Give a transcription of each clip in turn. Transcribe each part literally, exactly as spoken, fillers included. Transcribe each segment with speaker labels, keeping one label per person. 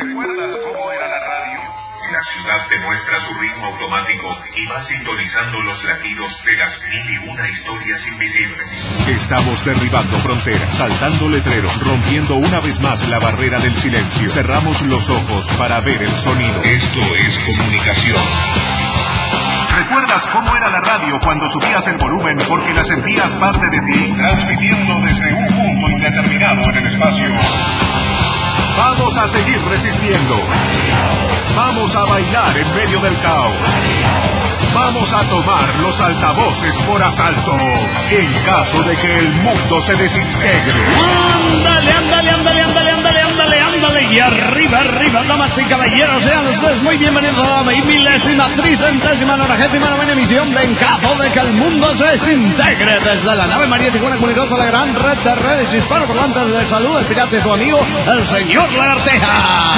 Speaker 1: ¿Recuerdas cómo era la radio? La ciudad te muestra su ritmo automático y va sintonizando los latidos de las mil y una historias invisibles.
Speaker 2: Estamos derribando fronteras, saltando letreros, rompiendo una vez más la barrera del silencio. Cerramos los ojos para ver el sonido.
Speaker 1: Esto es comunicación.
Speaker 2: ¿Recuerdas cómo era la radio cuando subías el volumen porque la sentías parte de ti?
Speaker 1: Transmitiendo desde un punto indeterminado en el espacio.
Speaker 2: Vamos a seguir resistiendo. Vamos a bailar en medio del caos. Vamos a tomar los altavoces por asalto en caso de que el mundo se desintegre.
Speaker 3: Ándale, ándale, ándale, ándale, ándale, ándale, ándale. Y arriba, arriba, damas y caballeros, sean ustedes muy bienvenidos a la milésima, tricentésima, nonagésima novena emisión de En caso de que el mundo se desintegre. Desde la nave María Tijuana comunicados a la gran red de redes hispanoparlantes de salud, el pirata y tu amigo, el señor Lagarteja.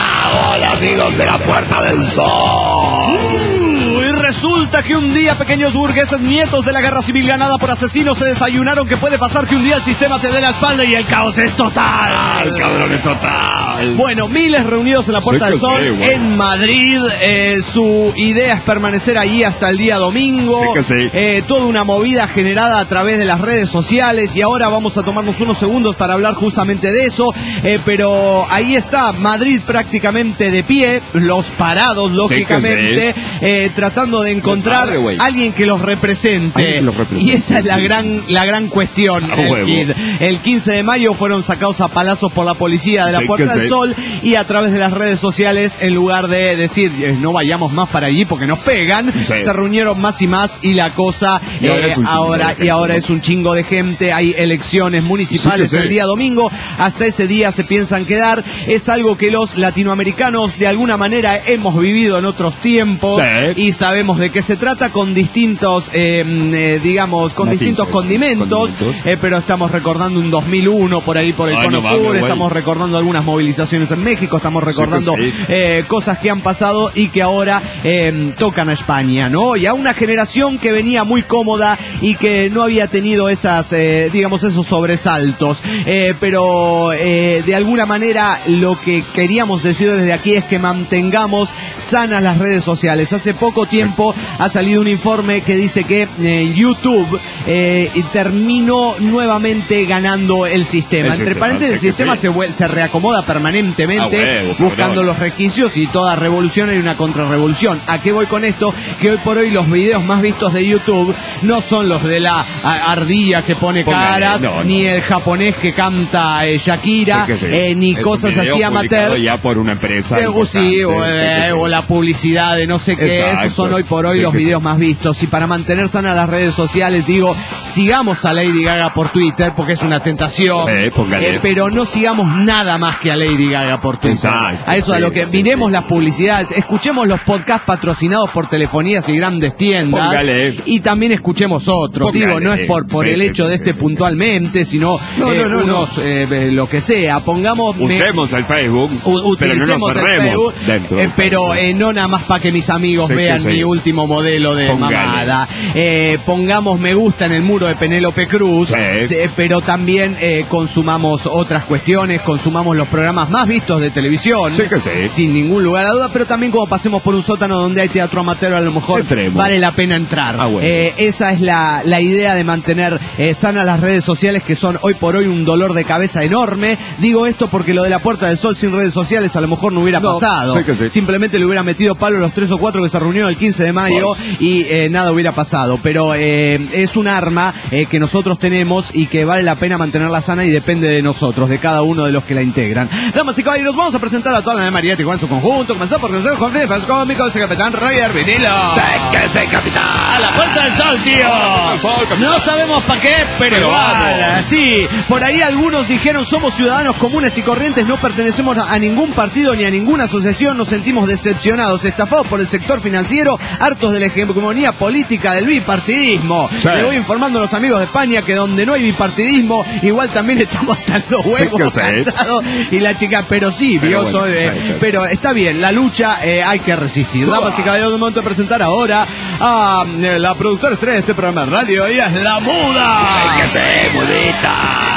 Speaker 4: Hola amigos de la Puerta del Sol.
Speaker 3: Uh, y resulta que un día pequeños burgueses nietos de la guerra civil ganada por asesinos se desayunaron que puede pasar que un día el sistema te dé la espalda y el caos es total.
Speaker 4: Ah, el cabrón es total.
Speaker 3: Bueno, miles reunidos en la Puerta
Speaker 4: sí
Speaker 3: del Sol,
Speaker 4: sí, bueno.
Speaker 3: en Madrid. Eh, su idea es permanecer allí hasta el día domingo.
Speaker 4: Sí que sí.
Speaker 3: Eh, toda una movida generada a través de las redes sociales. Y ahora vamos a tomarnos unos segundos para hablar justamente de eso. Eh, pero ahí está Madrid prácticamente de pie, los parados, lógicamente, sí sí. Eh, tratando de encontrar padre, alguien que los represente.
Speaker 4: Que los represente.
Speaker 3: Y esa es la sí. gran la gran cuestión. El, el quince de mayo fueron sacados a palazos por la policía de la sí Puerta del sí. Sol y a través de las redes sociales, en lugar de decir eh, no vayamos más para allí porque nos pegan, sí. se reunieron más y más y la cosa y ahora, eh, es, ahora, gente, y ahora ¿no? es un chingo de gente. Hay elecciones municipales sí el sí. día domingo. Hasta ese día se piensan quedar. Es algo que los latinoamericanos de alguna manera hemos vivido en otros tiempos sí. y sabemos de qué se trata con distintos, eh, eh, digamos, con Matices, distintos condimentos, condimentos. Eh, pero estamos recordando un dos mil uno por ahí por el Ay, Cono no, Sur, vale, estamos bueno. recordando algunas movilizaciones en México, estamos recordando sí, sí. Eh, cosas que han pasado y que ahora eh, tocan a España, ¿no? Y a una generación que venía muy cómoda y que no había tenido esas, eh, digamos, esos sobresaltos, eh, pero eh, de alguna manera lo que queríamos decir desde aquí es que mantengamos sanas las redes sociales. Hace poco tiempo sí. ha salido un informe que dice que eh, YouTube eh, terminó nuevamente ganando el sistema. El Entre sistema, paréntesis, el sistema sí. se, se reacomoda permanentemente ah, huevo, buscando los requisitos y toda revolución hay una contrarrevolución. ¿A qué voy con esto? Que hoy por hoy los videos más vistos de YouTube no son los de la ardilla que pone Póngale, caras, no, no. ni el japonés que canta eh, Shakira, sí sí. Eh, ni es cosas así amateur.
Speaker 4: Ya por una empresa
Speaker 3: sí, sí, o, eh, sí, o la publicidad de no sé qué, Exacto. esos son hoy por hoy sí, los videos sí. más vistos. Y para mantener sanas las redes sociales, digo, sigamos a Lady Gaga por Twitter, porque es una tentación, sí, eh, pero no sigamos nada más que a Lady Gaga por Twitter. Exacto, a eso sí, a lo que sí, miremos sí. las publicidades, escuchemos los podcasts patrocinados por telefonías y grandes tiendas, Póngale. y también escuchemos otros. Póngale. Digo, no es por, por sí, el hecho sí, de este sí, puntualmente, sino
Speaker 4: no,
Speaker 3: eh,
Speaker 4: no, no,
Speaker 3: unos,
Speaker 4: no.
Speaker 3: Eh, lo que sea, pongamos...
Speaker 4: Usemos me, el Facebook,
Speaker 3: u,
Speaker 4: pero no nos cerremos dentro.
Speaker 3: Eh, pero eh, no nada más para que mis amigos sí, vean mi último modelo de Póngale. mamada. Eh, pongamos me gusta en el muro de Penélope Cruz, sí. eh, pero también eh, consumamos otras cuestiones, consumamos los programas más vistos de televisión,
Speaker 4: sí que sí.
Speaker 3: sin ningún lugar a duda, pero también como pasemos por un sótano donde hay teatro amateur, a lo mejor Entremos. vale la pena entrar. Ah, bueno. eh, esa es la, la idea de mantener eh, sanas las redes sociales, que son hoy por hoy un dolor de cabeza enorme. Digo esto porque lo de la Puerta del Sol sin redes sociales a lo mejor no hubiera no, pasado. Sí que sí. Simplemente le hubiera metido palo a los tres o cuatro que se reunieron el quince de mayo bueno. y eh, nada hubiera pasado. Pero eh, es un arma eh, que nosotros tenemos y que vale la pena mantenerla sana y depende de nosotros, de cada uno de los que la integran. Damas y caballeros, vamos a presentar a toda la María Tijuana en su conjunto. Comenzó por conocer Juan Felipe Cómico, ese capitán Roger Vinilo.
Speaker 4: Sí que sí, capitán.
Speaker 3: A la Puerta del Sol, tío. Sol, no sabemos para qué, pero, pero vamos. Sí, por ahí algunos dijeron somos ciudadanos comunes y corrientes, no pertenecemos a ningún partido ni a ninguna asociación, nos sentimos decepcionados, estafados por el sector financiero, hartos de la hegemonía política del bipartidismo. Sí. Le voy informando a los amigos de España que donde no hay bipartidismo, igual también estamos hasta los huevos sí cansados. Y la chica, pero sí, pero, bueno, soy, eh, sí, sí. pero está bien, la lucha eh, hay que resistir. Uh. Damas y caballeros, de momento de presentar ahora a eh, la productora estrella de este programa de radio, ella es La Muda.
Speaker 4: ¡Ay, que se mudita!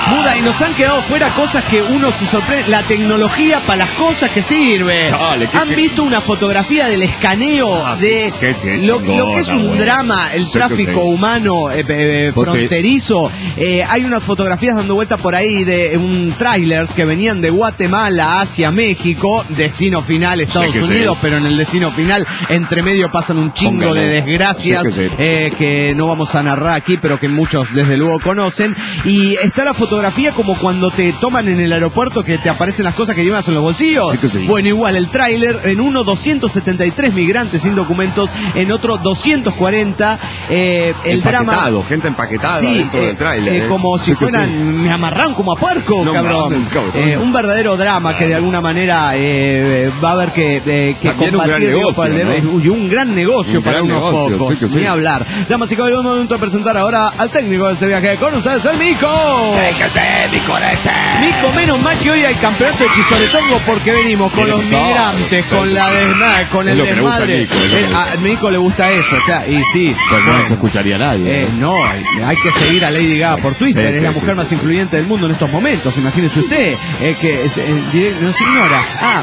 Speaker 3: Muda, y nos han quedado fuera cosas que uno se sorprende. La tecnología para las cosas que sirve.
Speaker 5: Chale, ¿qué,
Speaker 3: ¿Han
Speaker 5: qué?
Speaker 3: visto una fotografía del escaneo
Speaker 5: Ah,
Speaker 3: de
Speaker 5: qué, qué
Speaker 3: lo,
Speaker 5: chingona,
Speaker 3: lo que es un
Speaker 5: güey.
Speaker 3: drama, el
Speaker 5: Sí,
Speaker 3: tráfico
Speaker 5: sí.
Speaker 3: humano eh, eh,
Speaker 5: Pues sí.
Speaker 3: fronterizo? Eh, hay unas fotografías dando vuelta por ahí de un trailers que venían de Guatemala hacia México, destino final Estados
Speaker 5: Sí que
Speaker 3: Unidos,
Speaker 5: sí.
Speaker 3: pero en el destino final entre medio pasan un chingo
Speaker 5: Póngalo.
Speaker 3: de desgracias
Speaker 5: Sí que sí.
Speaker 3: eh, que no vamos a narrar aquí, pero que muchos desde luego conocen. Y está la fotografía como cuando te toman en el aeropuerto que te aparecen las cosas que llevas en los bolsillos.
Speaker 5: Sí que sí.
Speaker 3: Bueno, igual el tráiler, en uno doscientos setenta y tres migrantes sin documentos, en otro doscientos cuarenta. Eh, el drama...
Speaker 5: Empaquetado, gente empaquetada
Speaker 3: Sí,
Speaker 5: dentro
Speaker 3: eh,
Speaker 5: del tráiler.
Speaker 3: eh,
Speaker 5: eh.
Speaker 3: como si
Speaker 5: Sí que
Speaker 3: fueran,
Speaker 5: sí.
Speaker 3: me amarran como a puerco,
Speaker 5: No
Speaker 3: cabrón.
Speaker 5: mames, cabrón.
Speaker 3: Eh, un verdadero drama que de alguna manera eh, va a haber que, eh, que
Speaker 5: También un
Speaker 3: combatir.
Speaker 5: gran
Speaker 3: digo,
Speaker 5: negocio,
Speaker 3: para el-
Speaker 5: ¿no?
Speaker 3: Uy, un gran negocio
Speaker 5: Un
Speaker 3: para
Speaker 5: gran
Speaker 3: unos
Speaker 5: negocio,
Speaker 3: pocos,
Speaker 5: sí que sí.
Speaker 3: ni hablar. Damas y caballeros, momento de presentar ahora al técnico de este viaje. Con ustedes, el Mico.
Speaker 4: ¡Déjese, mi corete!
Speaker 3: Mico, menos mal que hoy hay campeonato de chistoretongo porque venimos con
Speaker 5: Tiene
Speaker 3: los
Speaker 5: todo,
Speaker 3: migrantes,
Speaker 5: todo.
Speaker 3: con la desnada, con
Speaker 5: Es
Speaker 3: el
Speaker 5: lo que le gusta a
Speaker 3: desmadre.
Speaker 5: Mico, es lo que
Speaker 3: Eh,
Speaker 5: le gusta.
Speaker 3: a Mico le gusta eso, claro, y sí.
Speaker 5: Pues no
Speaker 3: bueno.
Speaker 5: se escucharía nadie.
Speaker 3: Eh, no, hay, hay que seguir a Lady Gaga por Twitter,
Speaker 5: Sí,
Speaker 3: es
Speaker 5: sí,
Speaker 3: la
Speaker 5: sí,
Speaker 3: mujer
Speaker 5: sí.
Speaker 3: más influyente del mundo en estos momentos, imagínese usted, eh, que es, eh, direct- nos ignora. Ah,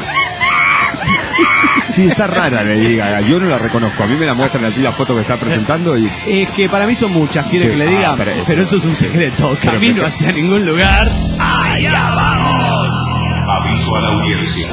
Speaker 5: Sí, está rara Lady Gaga. Yo no la reconozco. A mí me la muestran así la foto que está presentando y...
Speaker 3: es que para mí son muchas, quiere
Speaker 5: Sí,
Speaker 3: que le diga,
Speaker 5: ah, pero-
Speaker 3: pero, eso es un secreto,
Speaker 5: Pero
Speaker 3: camino
Speaker 5: me-
Speaker 3: hacia ningún lugar.
Speaker 4: ¡Allá vamos!
Speaker 1: Aviso a la audiencia.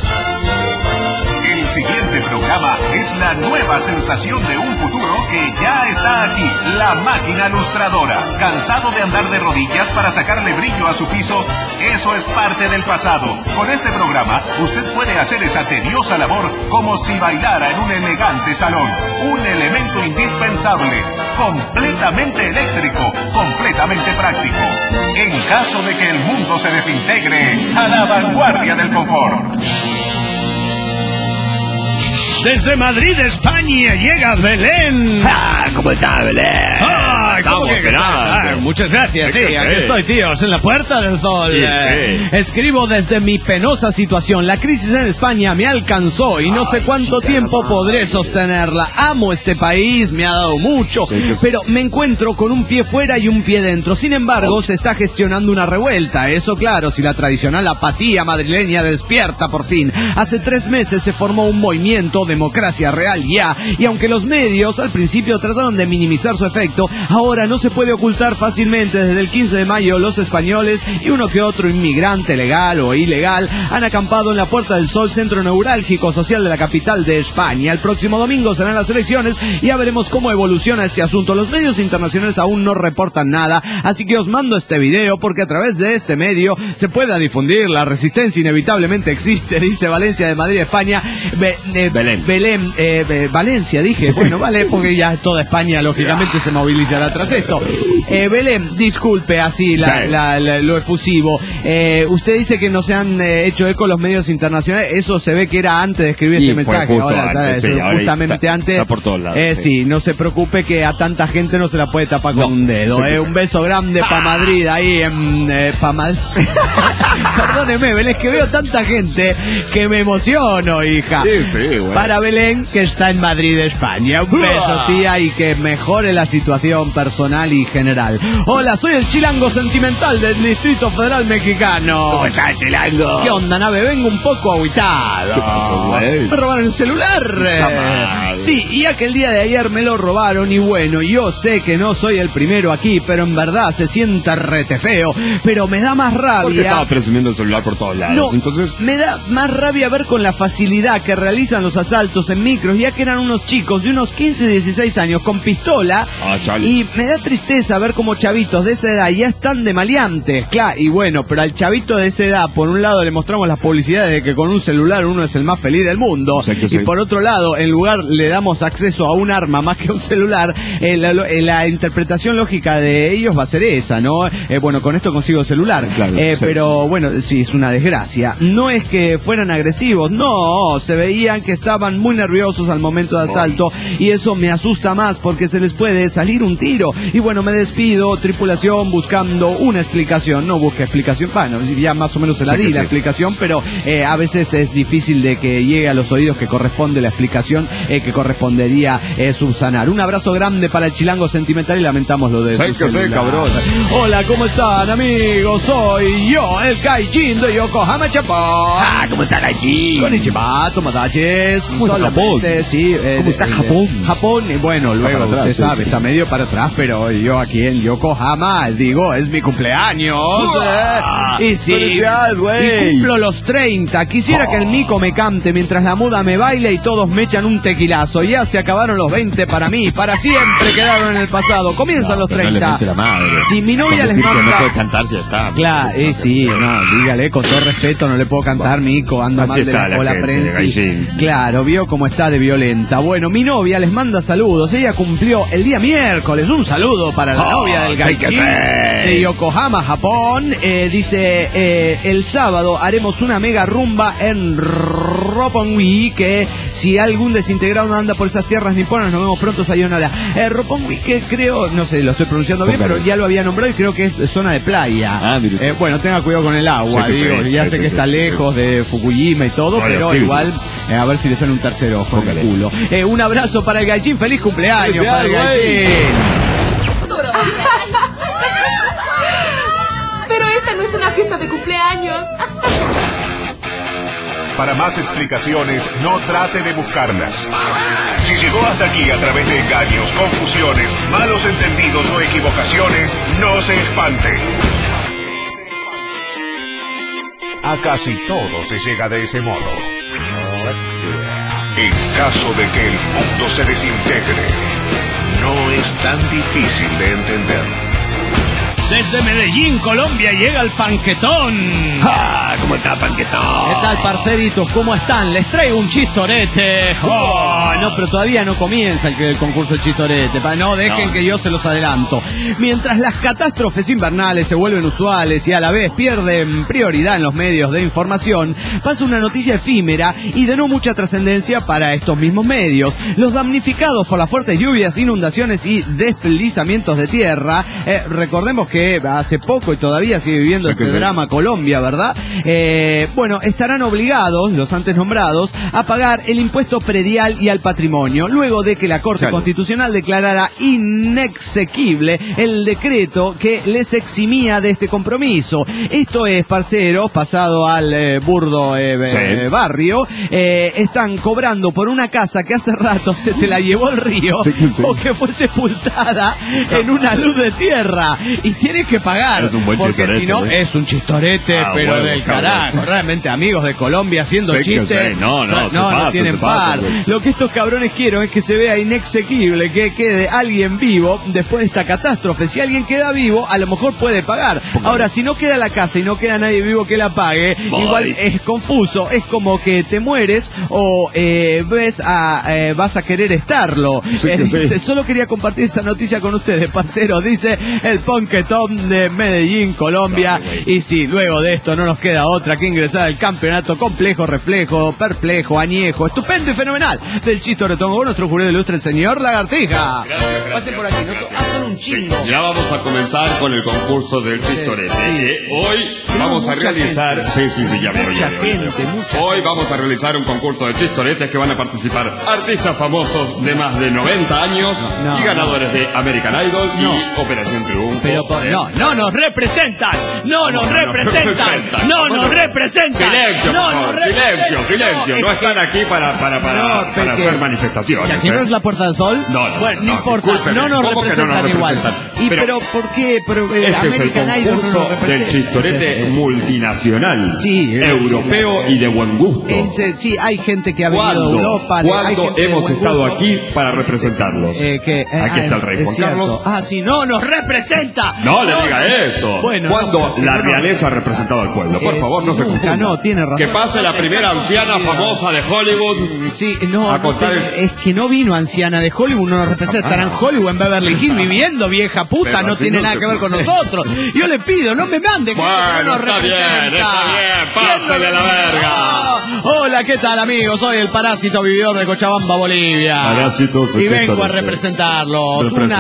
Speaker 1: El siguiente programa es la nueva sensación de un futuro que ya está aquí. La máquina lustradora. ¿Cansado de andar de rodillas para sacarle brillo a su piso? Eso es parte del pasado. Con este programa, usted puede hacer esa tediosa labor como si bailara en un elegante salón. Un elemento indispensable. Completamente eléctrico. Completamente práctico. En caso de que el mundo se desintegre, a la vanguardia del confort.
Speaker 3: Desde Madrid, España, llega Belén.
Speaker 4: ¡Ah! ¿Cómo está, Belén?
Speaker 3: Ay, ¿cómo
Speaker 5: Estamos
Speaker 3: que
Speaker 5: esperando.
Speaker 3: estás? Ay, muchas gracias,
Speaker 5: Sí
Speaker 3: sí,
Speaker 5: que
Speaker 3: aquí
Speaker 5: sí.
Speaker 3: estoy, tíos, en la Puerta del Sol.
Speaker 5: Sí,
Speaker 3: Eh,
Speaker 5: sí.
Speaker 3: Escribo desde mi penosa situación. La crisis en España me alcanzó y no sé cuánto tiempo podré sostenerla. Amo este país, me ha dado mucho,
Speaker 5: Sí que sí.
Speaker 3: pero me encuentro con un pie fuera y un pie dentro. Sin embargo, se está gestionando una revuelta. Eso claro, si la tradicional apatía madrileña despierta por fin. Hace tres meses se formó un movimiento Democracia Real Ya, y aunque los medios al principio trataron de minimizar su efecto, ahora no se puede ocultar fácilmente. Desde el quince de mayo los españoles y uno que otro inmigrante legal o ilegal han acampado en la Puerta del Sol, centro neurálgico social de la capital de España. El próximo domingo serán las elecciones y ya veremos cómo evoluciona este asunto. Los medios internacionales aún no reportan nada, así que os mando este video porque a través de este medio se pueda difundir. La resistencia inevitablemente existe, dice Valencia de Madrid, España. Be- eh,
Speaker 5: Belén.
Speaker 3: Belén, eh, eh, Valencia, dije. Bueno, vale, porque ya toda España lógicamente se movilizará tras esto. Eh, Belén, disculpe así la,
Speaker 5: Sí.
Speaker 3: la- la- lo efusivo. Eh, usted dice que no se han eh, hecho eco los medios internacionales. Eso se ve que era antes de escribir
Speaker 5: Y
Speaker 3: este
Speaker 5: fue
Speaker 3: mensaje.
Speaker 5: justo
Speaker 3: Ahora,
Speaker 5: antes,
Speaker 3: ¿sabes?
Speaker 5: sí, ahora
Speaker 3: justamente
Speaker 5: está-
Speaker 3: antes.
Speaker 5: está por todos lados,
Speaker 3: Eh,
Speaker 5: sí.
Speaker 3: sí, no se preocupe que a tanta gente no se la puede tapar
Speaker 5: No,
Speaker 3: con un dedo.
Speaker 5: sí,
Speaker 3: eh.
Speaker 5: sí,
Speaker 3: Un
Speaker 5: sí.
Speaker 3: beso grande pa' Madrid, ahí en eh, pa' Madrid. Perdóneme, Belén, es que veo tanta gente que me emociono, hija.
Speaker 5: Sí, sí, güey.
Speaker 3: Para Belén, que está en Madrid, España. Un beso, tía, y que mejore la situación personal y general. Hola, soy el chilango sentimental del Distrito Federal Mexicano.
Speaker 4: ¿Cómo está, Chilango?
Speaker 3: ¿Qué onda, nave? Vengo un poco agüitado.
Speaker 5: ¿Qué pasó, güey?
Speaker 3: Me robaron el celular.
Speaker 5: Está mal.
Speaker 3: Sí, y aquel día de ayer me lo robaron y bueno, yo sé que no soy el primero aquí, pero en verdad se siente rete feo. Pero me da más rabia.
Speaker 5: Porque estaba presumiendo el celular por todos lados.
Speaker 3: No,
Speaker 5: Entonces,
Speaker 3: me da más rabia ver con la facilidad que realizan los asaltos en micros, ya que eran unos chicos de unos quince, dieciséis años con pistola.
Speaker 5: Ah, chale.
Speaker 3: Y me da tristeza ver como chavitos de esa edad ya están de maleantes. Claro, y bueno, pero al chavito de esa edad, por un lado le mostramos las publicidades de que con un celular uno es el más feliz del mundo.
Speaker 5: Sí, que
Speaker 3: y
Speaker 5: sí.
Speaker 3: por otro lado, en lugar le damos acceso a un arma más que a un celular. Eh, la, eh, la interpretación lógica de ellos va a ser esa, ¿no? Eh, bueno, con esto consigo celular.
Speaker 5: Claro,
Speaker 3: Eh,
Speaker 5: sí.
Speaker 3: pero bueno, sí, es una desgracia. No es que fueran agresivos, no, se veían que estaban estaban muy nerviosos al momento de asalto y eso me asusta más porque se les puede salir un tiro. Y bueno, me despido, tripulación, buscando una explicación. No busque explicación, bueno, ya más o menos se la di la explicación, pero eh, a veces es difícil de que llegue a los oídos que corresponde la explicación eh, que correspondería eh, subsanar. Un abrazo grande para el chilango sentimental y lamentamos lo de...
Speaker 5: Sé que sé, cabrón.
Speaker 3: Hola, ¿cómo están, amigos? Soy yo, el Gaijin de Yokohama, Japón.
Speaker 4: Ah, ¿cómo está Gaijin?
Speaker 3: Konnichiwa, tomodaches.
Speaker 5: ¿Cómo está Japón?
Speaker 3: Sí, eh,
Speaker 5: ¿Cómo está
Speaker 3: eh,
Speaker 5: Japón?
Speaker 3: Japón, y bueno, luego
Speaker 5: atrás,
Speaker 3: usted
Speaker 5: sí,
Speaker 3: sabe,
Speaker 5: sí,
Speaker 3: está
Speaker 5: sí.
Speaker 3: medio para atrás, pero yo aquí en Yokohama, digo, es mi cumpleaños. eh, y sí,
Speaker 5: ¡Felicidades, güey!
Speaker 3: y cumplo los treinta. Quisiera que el mico me cante mientras la muda me baile y todos me echan un tequilazo. Ya se acabaron los veinte para mí, para siempre quedaron en el pasado. Comienzan los
Speaker 5: No le
Speaker 3: treinta.
Speaker 5: mete la madre.
Speaker 3: Si mi novia
Speaker 5: Con
Speaker 3: les
Speaker 5: decir que
Speaker 3: manda...
Speaker 5: no puede cantar, ya está.
Speaker 3: Claro, eh, sí, no, dígale, con todo respeto, no le puedo cantar, mico, ando
Speaker 5: Así
Speaker 3: mal de
Speaker 5: está
Speaker 3: la
Speaker 5: la
Speaker 3: cola
Speaker 5: gente,
Speaker 3: prensa.
Speaker 5: Gaijin.
Speaker 3: Claro, vio cómo está de violenta. Bueno, mi novia les manda saludos, ella cumplió el día miércoles, un saludo para la
Speaker 4: Oh,
Speaker 3: novia del
Speaker 4: sé que
Speaker 3: Gaijin
Speaker 4: sé.
Speaker 3: de Yokohama, Japón. Eh, dice, eh, el sábado haremos una mega rumba en Roppongi, que si algún desintegrado no anda por esas tierras niponas, nos vemos pronto, sayonara. Eh, Roppongi, que creo, no sé, lo estoy pronunciando bien,
Speaker 5: Póngale.
Speaker 3: pero ya lo había nombrado y creo que es zona de playa.
Speaker 5: Ah, mire usted.
Speaker 3: Eh, bueno, tenga cuidado con el agua,
Speaker 5: Sí, que
Speaker 3: digo,
Speaker 5: sí,
Speaker 3: ya
Speaker 5: sí,
Speaker 3: sé
Speaker 5: sí,
Speaker 3: que
Speaker 5: sí,
Speaker 3: está
Speaker 5: sí.
Speaker 3: lejos de Fukuyima y todo,
Speaker 5: Vaya,
Speaker 3: pero
Speaker 5: sí.
Speaker 3: igual, eh, a ver si le sale un tercer ojo en el
Speaker 5: Póngale.
Speaker 3: culo. Eh, un abrazo para el Gaijin, feliz cumpleaños para el
Speaker 5: Felicidades,
Speaker 3: Gaijin.
Speaker 6: Pero esta no es una fiesta de cumpleaños.
Speaker 2: Para más explicaciones, no trate de buscarlas. Si llegó hasta aquí a través de engaños, confusiones, malos entendidos o equivocaciones, no se espante. A casi todo se llega de ese modo. En caso de que el mundo se desintegre, no es tan difícil de entender.
Speaker 3: Desde Medellín, Colombia, llega el panquetón.
Speaker 4: Ah, ¿cómo está Panquetón?
Speaker 3: ¿Qué tal, parceritos? ¿Cómo están? Les traigo un chistorete. Oh, no, pero todavía no comienza el, el concurso de chistorete. Pa- No, dejen
Speaker 5: No.
Speaker 3: que yo se los adelanto. Mientras las catástrofes invernales se vuelven usuales y a la vez pierden prioridad en los medios de información, pasa una noticia efímera y de no mucha trascendencia para estos mismos medios. Los damnificados por las fuertes lluvias, inundaciones y deslizamientos de tierra, eh, recordemos que hace poco y todavía sigue viviendo
Speaker 5: Sí que
Speaker 3: este
Speaker 5: sí.
Speaker 3: drama Colombia, ¿verdad? Eh, bueno, estarán obligados, los antes nombrados, a pagar el impuesto predial y al patrimonio, luego de que la Corte
Speaker 5: Claro.
Speaker 3: Constitucional declarara inexequible el decreto que les eximía de este compromiso. Esto es, parceros, pasado al eh, burdo eh,
Speaker 5: Sí.
Speaker 3: eh, barrio, eh, están cobrando por una casa que hace rato se te la llevó el río
Speaker 5: Sí que sí.
Speaker 3: o que fue sepultada en una luz de tierra y tienes que pagar,
Speaker 5: Es un buen
Speaker 3: porque
Speaker 5: chistorete,
Speaker 3: si no
Speaker 5: ¿eh?
Speaker 3: es un chistorete,
Speaker 5: Ah,
Speaker 3: pero
Speaker 5: bueno,
Speaker 3: del
Speaker 5: cabrón.
Speaker 3: carajo. Realmente, amigos de Colombia haciendo
Speaker 5: Sí que
Speaker 3: chistes.
Speaker 5: sí. No, no,
Speaker 3: o sea,
Speaker 5: se
Speaker 3: no, no
Speaker 5: pasa,
Speaker 3: tienen
Speaker 5: se pasa,
Speaker 3: par.
Speaker 5: güey.
Speaker 3: Lo que estos cabrones quieren es que se vea inexequible, que quede alguien vivo después de esta catástrofe. Si alguien queda vivo, a lo mejor puede pagar. Ahora, si no queda la casa y no queda nadie vivo que la pague,
Speaker 4: Voy.
Speaker 3: igual es confuso. Es como que te mueres o eh, ves a, eh, vas a querer estarlo.
Speaker 5: Sí
Speaker 3: Eh,
Speaker 5: que sí.
Speaker 3: dice, solo quería compartir esa noticia con ustedes, parceros. Dice el Ponquetón de Medellín, Colombia. Y si luego de esto no nos queda otra que ingresar al campeonato complejo, reflejo, perplejo, añejo, estupendo y fenomenal del Chistoretón con nuestro jurado ilustre, el señor Lagartija. Pasen por aquí, no son, ah, son un chingo.
Speaker 7: Ya vamos a comenzar con el concurso del chistorete.
Speaker 3: Sí.
Speaker 7: Eh, Hoy vamos a
Speaker 3: mucha
Speaker 7: realizar...
Speaker 3: gente.
Speaker 7: Sí, sí, sí, ya veo,
Speaker 3: Mucha
Speaker 7: ya veo, ya veo.
Speaker 3: gente, mucha
Speaker 7: Hoy vamos a realizar un concurso de chistoretes que van a participar artistas famosos de más de noventa años
Speaker 3: No,
Speaker 7: y ganadores de American Idol
Speaker 3: No.
Speaker 7: y Operación Triunfo.
Speaker 3: Pero por-
Speaker 7: Eh,
Speaker 3: no, no nos representan, no nos
Speaker 7: no
Speaker 3: representan, no nos representan.
Speaker 7: Silencio,
Speaker 3: no
Speaker 7: por favor,
Speaker 3: nos
Speaker 7: silencio,
Speaker 3: representan.
Speaker 7: silencio.
Speaker 3: es
Speaker 7: No
Speaker 3: que-
Speaker 7: están aquí para, para, para,
Speaker 3: No,
Speaker 7: para
Speaker 3: porque-
Speaker 7: hacer manifestaciones.
Speaker 3: ¿Y aquí no
Speaker 7: ¿eh?
Speaker 3: es la Puerta del Sol?
Speaker 7: No, no,
Speaker 3: Bueno, no,
Speaker 7: no,
Speaker 3: importa,
Speaker 7: discúlpeme,
Speaker 3: no nos
Speaker 7: ¿cómo que no
Speaker 3: representan
Speaker 7: nos
Speaker 3: igual.
Speaker 7: representan?
Speaker 3: ¿Y
Speaker 7: Pero-
Speaker 3: pero por qué? Pero, eh,
Speaker 7: Este es el
Speaker 3: American Idol no
Speaker 7: concurso
Speaker 3: nos representa.
Speaker 7: del chistorete multinacional,
Speaker 3: Sí, eh,
Speaker 7: europeo y de buen gusto.
Speaker 3: Ese- sí, hay gente que ha venido de
Speaker 7: ¿Cuándo,
Speaker 3: Europa. de- hay
Speaker 7: ¿cuándo
Speaker 3: gente de
Speaker 7: hemos
Speaker 3: buen
Speaker 7: estado
Speaker 3: gusto.
Speaker 7: aquí para representarlos?
Speaker 3: Eh, que, eh,
Speaker 7: Aquí
Speaker 3: ah,
Speaker 7: está el rey
Speaker 3: es
Speaker 7: Juan
Speaker 3: cierto.
Speaker 7: Carlos.
Speaker 3: Ah, sí, no nos representa.
Speaker 7: No le diga eso.
Speaker 3: Bueno,
Speaker 7: ¿Cuándo
Speaker 3: no, pero
Speaker 7: la
Speaker 3: no-
Speaker 7: realeza ha representado al pueblo? Por
Speaker 3: Eh,
Speaker 7: favor, no se
Speaker 3: nunca,
Speaker 7: confunda.
Speaker 3: no, tiene razón.
Speaker 7: Que pase la primera anciana famosa de Hollywood.
Speaker 3: Sí, no,
Speaker 7: A
Speaker 3: no
Speaker 7: contar
Speaker 3: te-
Speaker 7: el-
Speaker 3: es que no vino anciana de Hollywood, no nos representa, estará en Hollywood, en Beverly Hills, viviendo, vieja puta,
Speaker 7: Pero
Speaker 3: no
Speaker 7: así
Speaker 3: tiene
Speaker 7: no
Speaker 3: nada
Speaker 7: se
Speaker 3: que ver con
Speaker 7: puede.
Speaker 3: nosotros. Yo le pido, no me mande gente que no
Speaker 7: Bueno,
Speaker 3: nos
Speaker 7: está bien,
Speaker 3: representa.
Speaker 7: está bien,
Speaker 3: ¿Quién
Speaker 7: pásale
Speaker 3: nos-
Speaker 7: a la verga.
Speaker 3: Hola, Hola, ¿qué tal, amigos? Soy el parásito vividor de Cochabamba, Bolivia.
Speaker 5: Parásitos.
Speaker 3: Y vengo a representarlos. Una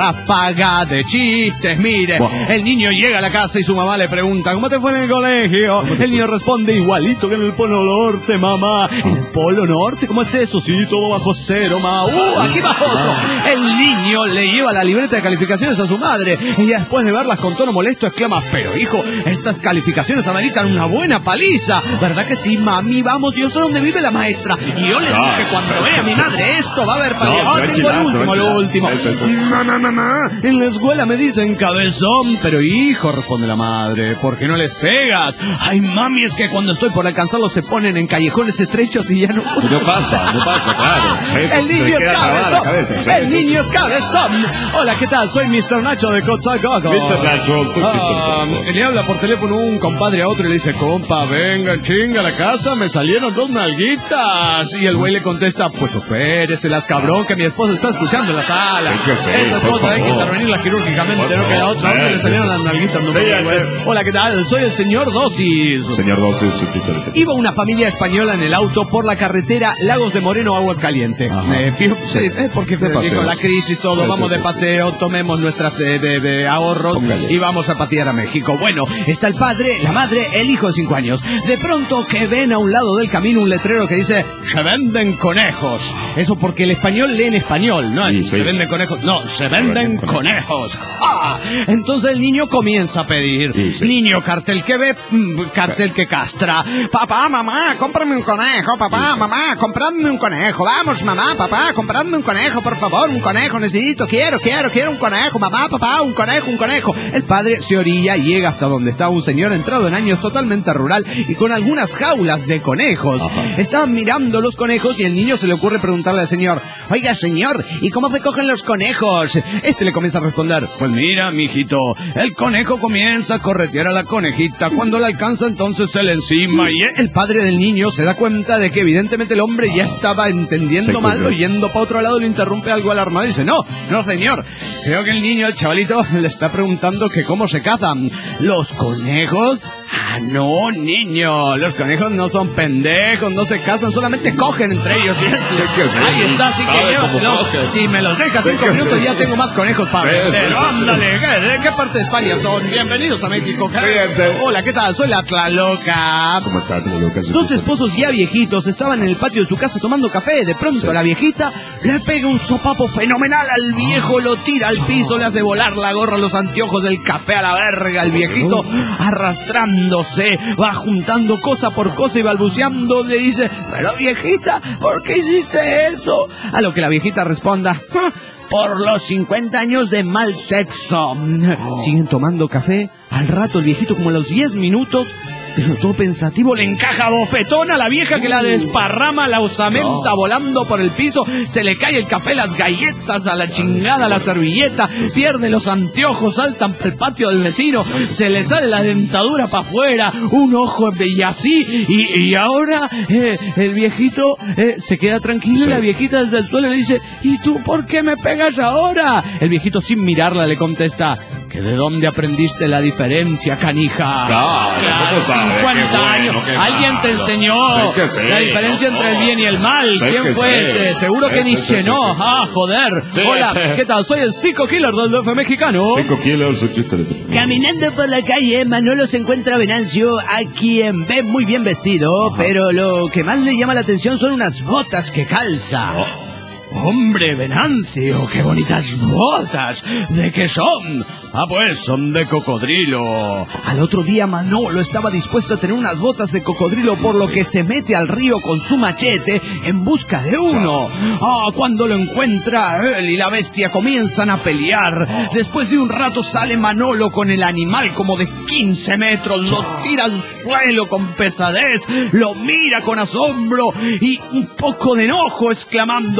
Speaker 3: ráfaga de chistes. Mire, wow. El niño llega a la casa y su mamá le pregunta, ¿cómo te fue en el colegio? El niño responde, igualito que en el Polo Norte, mamá. ¿En el Polo Norte? ¿Cómo es eso? Sí, todo bajo cero, mamá. ¡Uh! Aquí bajo otro. El niño le lleva la libreta de calificaciones a su madre. Ella, después de verlas con tono molesto, exclama, pero hijo, estas calificaciones ameritan una buena paliza. ¿Verdad que sí, mami? Vamos, yo sé dónde vive la maestra. Y yo le dije que cuando vea a mi madre esto va a haber paliza. No, tengo el último, lo último. Mamá, mamá, en la escuela me dicen cabezón. Pero hijo, responde la madre, ¿por qué no les pegas? Ay, mami, es que cuando estoy por alcanzarlos se ponen en callejones estrechos y ya no...
Speaker 5: No pasa, no pasa, claro. Sí,
Speaker 3: el niño es cabezón. Sí, el sí, niño sí. es cabezón. Hola, ¿qué tal? Soy mister Nacho de Cochacaco.
Speaker 5: mister Nacho.
Speaker 3: Ah, le habla por teléfono un compadre a otro y le dice, compa, venga, chinga a la casa, me salieron dos nalguitas. Y el güey le contesta, pues opéreselas, cabrón, que mi esposa está escuchando en la sala.
Speaker 5: Sí, que sí,
Speaker 3: esa esposa hay que intervenirla quirúrgicamente, no queda otra. ¿Dónde le salieron las nalguitas? No me acuerdo. Hola, ¿qué tal? Soy el señor Dosis.
Speaker 5: Señor Dosis.
Speaker 3: Iba una familia española en el auto por la carretera Lagos de Moreno, Aguascalientes. Eh, sí, eh, porque con la crisis todo, sí, vamos sí, de paseo, tomemos nuestras de, de, de ahorros Póngale. y vamos a patear a México. Bueno, está el padre, la madre, el hijo de cinco años. De pronto que ven a un lado del camino un letrero que dice, se venden conejos. Eso porque el español lee en español, ¿no? Sí, se sí. venden conejos. No, se venden conejos. ¡Ah! Entonces el niño comienza a pedir. Sí, sí. Niño, cartel que ve, cartel que castra. Papá, mamá, cómprame un conejo. Papá, sí. mamá, compradme un conejo. Vamos, mamá, papá, compradme un conejo, por favor, un conejo, necesito, quiero, quiero, quiero un conejo. Mamá, papá, un conejo, un conejo. El padre se orilla y llega hasta donde está un señor entrado en años, totalmente rural y con algunas jaulas de conejos. Ajá. Estaban mirando los conejos y el niño se le ocurre preguntarle al señor, oiga, señor, ¿y cómo se cogen los conejos? Este le comienza a responder, pues mira, mijito, el conejo comienza a corretear a la conejita, cuando la alcanza entonces se le encima y el padre del niño se da cuenta de que evidentemente el hombre ya estaba entendiendo mal, yendo para otro lado, le interrumpe algo alarmado y dice, no, no señor, creo que el niño, el chavalito, le está preguntando que cómo se cazan los conejos. Ah, no, niño, los conejos no son pendejos, no se casan, solamente cogen entre ellos. ¿Sí? Sí, ahí está, así que yo, no, si me los dejas cinco minutos ya tengo más conejos para vender. Ándale, ¿de qué parte de España son? Bienvenidos a México. Hola, ¿qué tal? Soy la Tlaloca.
Speaker 5: ¿Cómo está, Tlaloca?
Speaker 3: Dos esposos ya viejitos estaban en el patio de su casa tomando café. De pronto sí. la viejita le pega un sopapo fenomenal al viejo, lo tira al piso, le hace volar la gorra, los anteojos del café a la verga. El viejito arrastrando va juntando cosa por cosa y balbuceando le dice, pero viejita, ¿por qué hiciste eso? A lo que la viejita responda, por los cincuenta años de mal sexo. Oh. Siguen tomando café. Al rato el viejito, como a los diez minutos, pero todo pensativo, le encaja bofetón a la vieja que la desparrama, la osamenta no. volando por el piso, se le cae el café, las galletas, a la chingada la servilleta, pierde los anteojos, saltan para el patio del vecino, se le sale la dentadura para afuera, un ojo y así, y, y ahora eh, el viejito eh, se queda tranquilo sí. y la viejita desde el suelo le dice, ¿y tú por qué me pegas ahora? El viejito sin mirarla le contesta, ¿que de dónde aprendiste la diferencia, canija?
Speaker 5: Claro,
Speaker 3: claro cincuenta bueno, años. Alguien te enseñó sí sí, la diferencia no, entre el bien y el mal. Sí ¿Quién fue ese? Sí. Seguro que sí, Nietzsche sí, no. Sí. Ah, joder. Sí. Hola, ¿qué tal? Soy el Psycho Killer del D F mexicano.
Speaker 5: Psycho Killer,
Speaker 3: caminando por la calle, Manolo se encuentra a Venancio, a quien ve muy bien vestido, ajá. pero lo que más le llama la atención son unas botas que calza. Oh. Hombre, Venancio, qué bonitas botas. ¿De qué son? Ah, pues son de cocodrilo. Al otro día Manolo estaba dispuesto a tener unas botas de cocodrilo, por lo que se mete al río con su machete en busca de uno. Ah, cuando lo encuentra, él y la bestia comienzan a pelear. Después de un rato sale Manolo con el animal como de quince metros, lo tira al suelo con pesadez, lo mira con asombro y un poco de enojo, exclamando,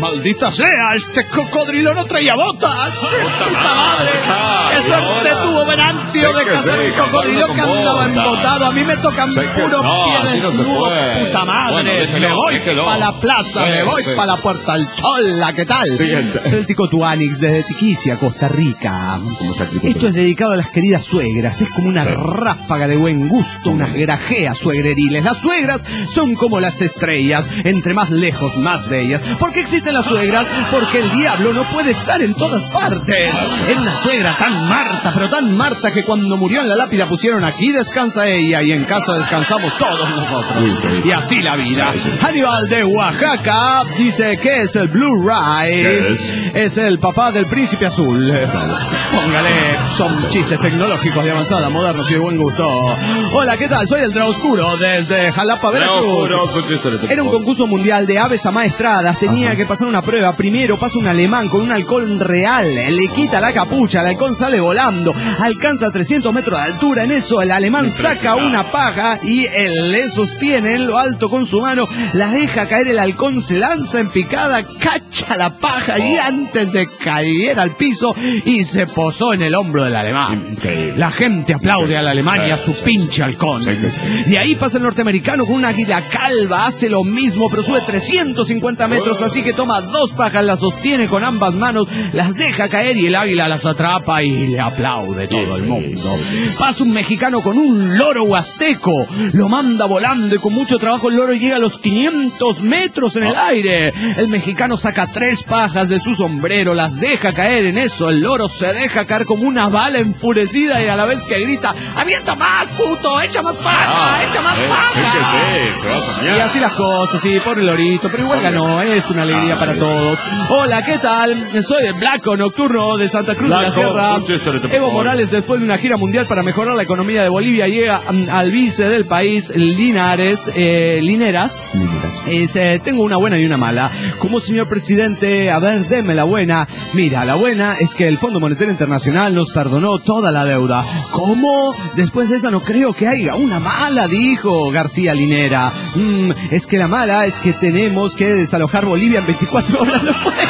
Speaker 3: ¡Maldita sea! ¡Este cocodrilo no traía botas! ¡Puta madre! ¡Qué suerte tuvo Venancio de cazar un cocodrilo que andaba embotado! A mí me tocan puro pie desnudo. ¡Puta madre! Me voy para la plaza, me voy para la Puerta del Sol. ¿La qué tal? Soy el Tico Tuanix desde Tiquicia, Costa Rica. Esto es dedicado a las queridas suegras. Es como una ráfaga de buen gusto, unas grajeas suegreriles. Las suegras son como las estrellas, entre más lejos, más bellas. ¿Por qué existen las suegras? Porque el diablo no puede estar en todas partes. Era una suegra tan Marta, pero tan Marta que cuando murió en la lápida pusieron aquí descansa ella y en casa descansamos todos nosotros. Y así la vida. Aníbal de Oaxaca dice que es el Blue Ray. Es? es el papá del príncipe azul. Póngale, son chistes tecnológicos de avanzada, modernos y de buen gusto. Hola, ¿qué tal? Soy el Draoscuro desde Jalapa, Veracruz. Era un concurso mundial de aves amaestradas. Tenía Ajá. que pasar una prueba. Primero pasa un alemán con un halcón real. Le quita la capucha, el halcón sale volando. Alcanza trescientos metros de altura. En eso el alemán saca una paja y él le sostiene en lo alto con su mano. La deja caer, el halcón se lanza en picada, cacha la paja oh. y antes de caer al piso y se posó en el hombro del alemán. Increíble. La gente aplaude al alemán y a su pinche halcón. Sí, sí, sí. Y ahí pasa el norteamericano con una águila calva, hace lo mismo, pero sube trescientos cincuenta metros, así que toma dos pajas, las sostiene con ambas manos, las deja caer y el águila las atrapa y le aplaude todo sí, el mundo. Sí. Pasa un mexicano con un loro huasteco, lo manda volando y con mucho trabajo el loro llega a los quinientos metros en el aire. El mexicano saca tres pajas de su sombrero, las deja caer, en eso el loro se deja caer como una bala enfurecida y a la vez que grita: ¡avienta más, puto! ¡Echa más paja! Ah, ¡echa más eh, paja! Sí, se va a soñar. Y así las cosas, sí, pobre lorito, pero igual ganó, es una alegría ah, para sí. todos. Hola, ¿qué tal? Soy el Blanco Nocturno de Santa Cruz Blanco, de la Sierra. Evo Morales, después de una gira mundial para mejorar la economía de Bolivia, llega um, al vice del país, Linares, eh, Lineras. Es, eh, tengo una buena y una mala. Como señor presidente, a ver, deme la buena. Mira, la buena es que el Fondo Monetario Internacional nos perdonó toda la deuda. ¿Cómo? Después de esa no creo que haya una mala, dijo García Linera. Mm, es que la mala es que tenemos que desalojar Bolivia en veinticuatro horas. No puede.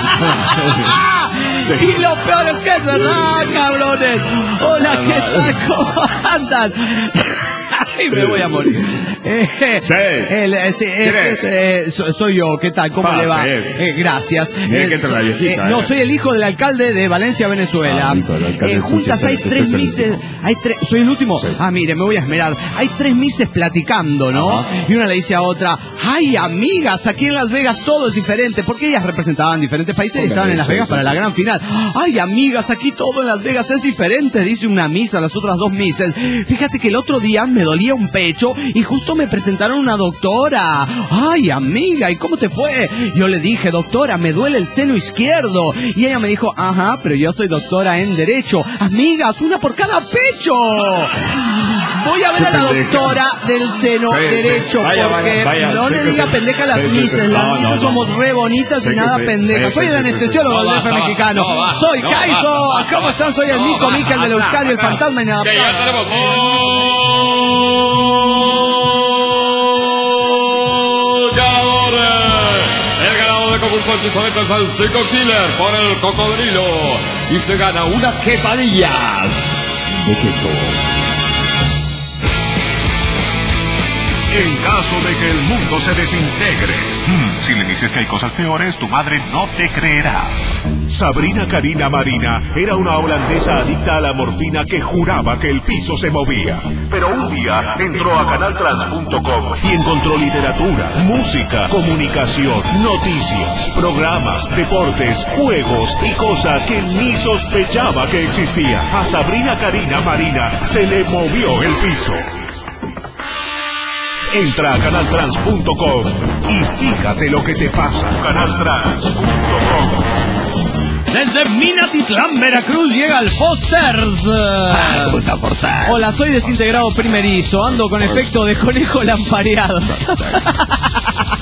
Speaker 3: Sí. Y lo peor es que es verdad, cabrones. Hola, ¿qué tal? ¿Cómo andan? Ay, me voy a morir. Eh, sí. El, eh, sí eh, eh, soy yo, ¿qué tal? ¿Cómo Pase. le va? Eh, gracias.
Speaker 5: Mira que la viejita,
Speaker 3: eh, no, soy el hijo del alcalde de Valencia, Venezuela. Ah, eh, juntas hay tres mises. Hay tres. ¿Soy el último? Sí. Ah, mire, me voy a esmerar. Hay tres mises platicando, ¿no? Ajá. Y una le dice a otra: ay, amigas, aquí en Las Vegas todo es diferente. Porque ellas representaban diferentes países y estaban en Las Vegas sí, para sí. la gran final. Ay, amigas, aquí todo en Las Vegas es diferente, dice una misa a las otras dos mises. Fíjate que el otro día me dolía un pecho y justo me presentaron una doctora. Ay, amiga, ¿y cómo te fue? Yo le dije: doctora, me duele el seno izquierdo. Y ella me dijo: ajá, pero yo soy doctora en derecho. Amigas, una por cada pecho. Voy a ver a la doctora del seno sí, derecho, sí. Vaya, porque vaya, vaya, no sí, le diga sí, pendeja a las sí, mises. Sí, las no, mises no, somos no. re bonitas sí, y nada sí, pendejas. Sí, soy sí, el anestesiólogo sí, del D F no, mexicano. No, no, soy no, Kaizo. No, ¿Cómo están? Soy el no, Mico Mica, el del Euskadi, el fantasma y nada. Que ya tenemos.
Speaker 7: El ganador de concurso de chistoretes es el Psycho Killer por el cocodrilo y se gana unas quesadillas de queso.
Speaker 2: En caso de que el mundo se desintegre, hmm, si le dices que hay cosas peores, tu madre no te creerá. Sabrina Karina Marina era una holandesa adicta a la morfina que juraba que el piso se movía. Pero un día entró a canal trans punto com y encontró literatura, música, comunicación, noticias, programas, deportes, juegos y cosas que ni sospechaba que existían. A Sabrina Karina Marina se le movió el piso. Entra a canal trans punto com y fíjate lo que te pasa. canal trans punto com.
Speaker 3: Desde Minatitlán, Veracruz, llega el Fosters.
Speaker 4: Ah, puta portal.
Speaker 3: Hola, soy desintegrado primerizo. Ando con efecto de conejo lampareado.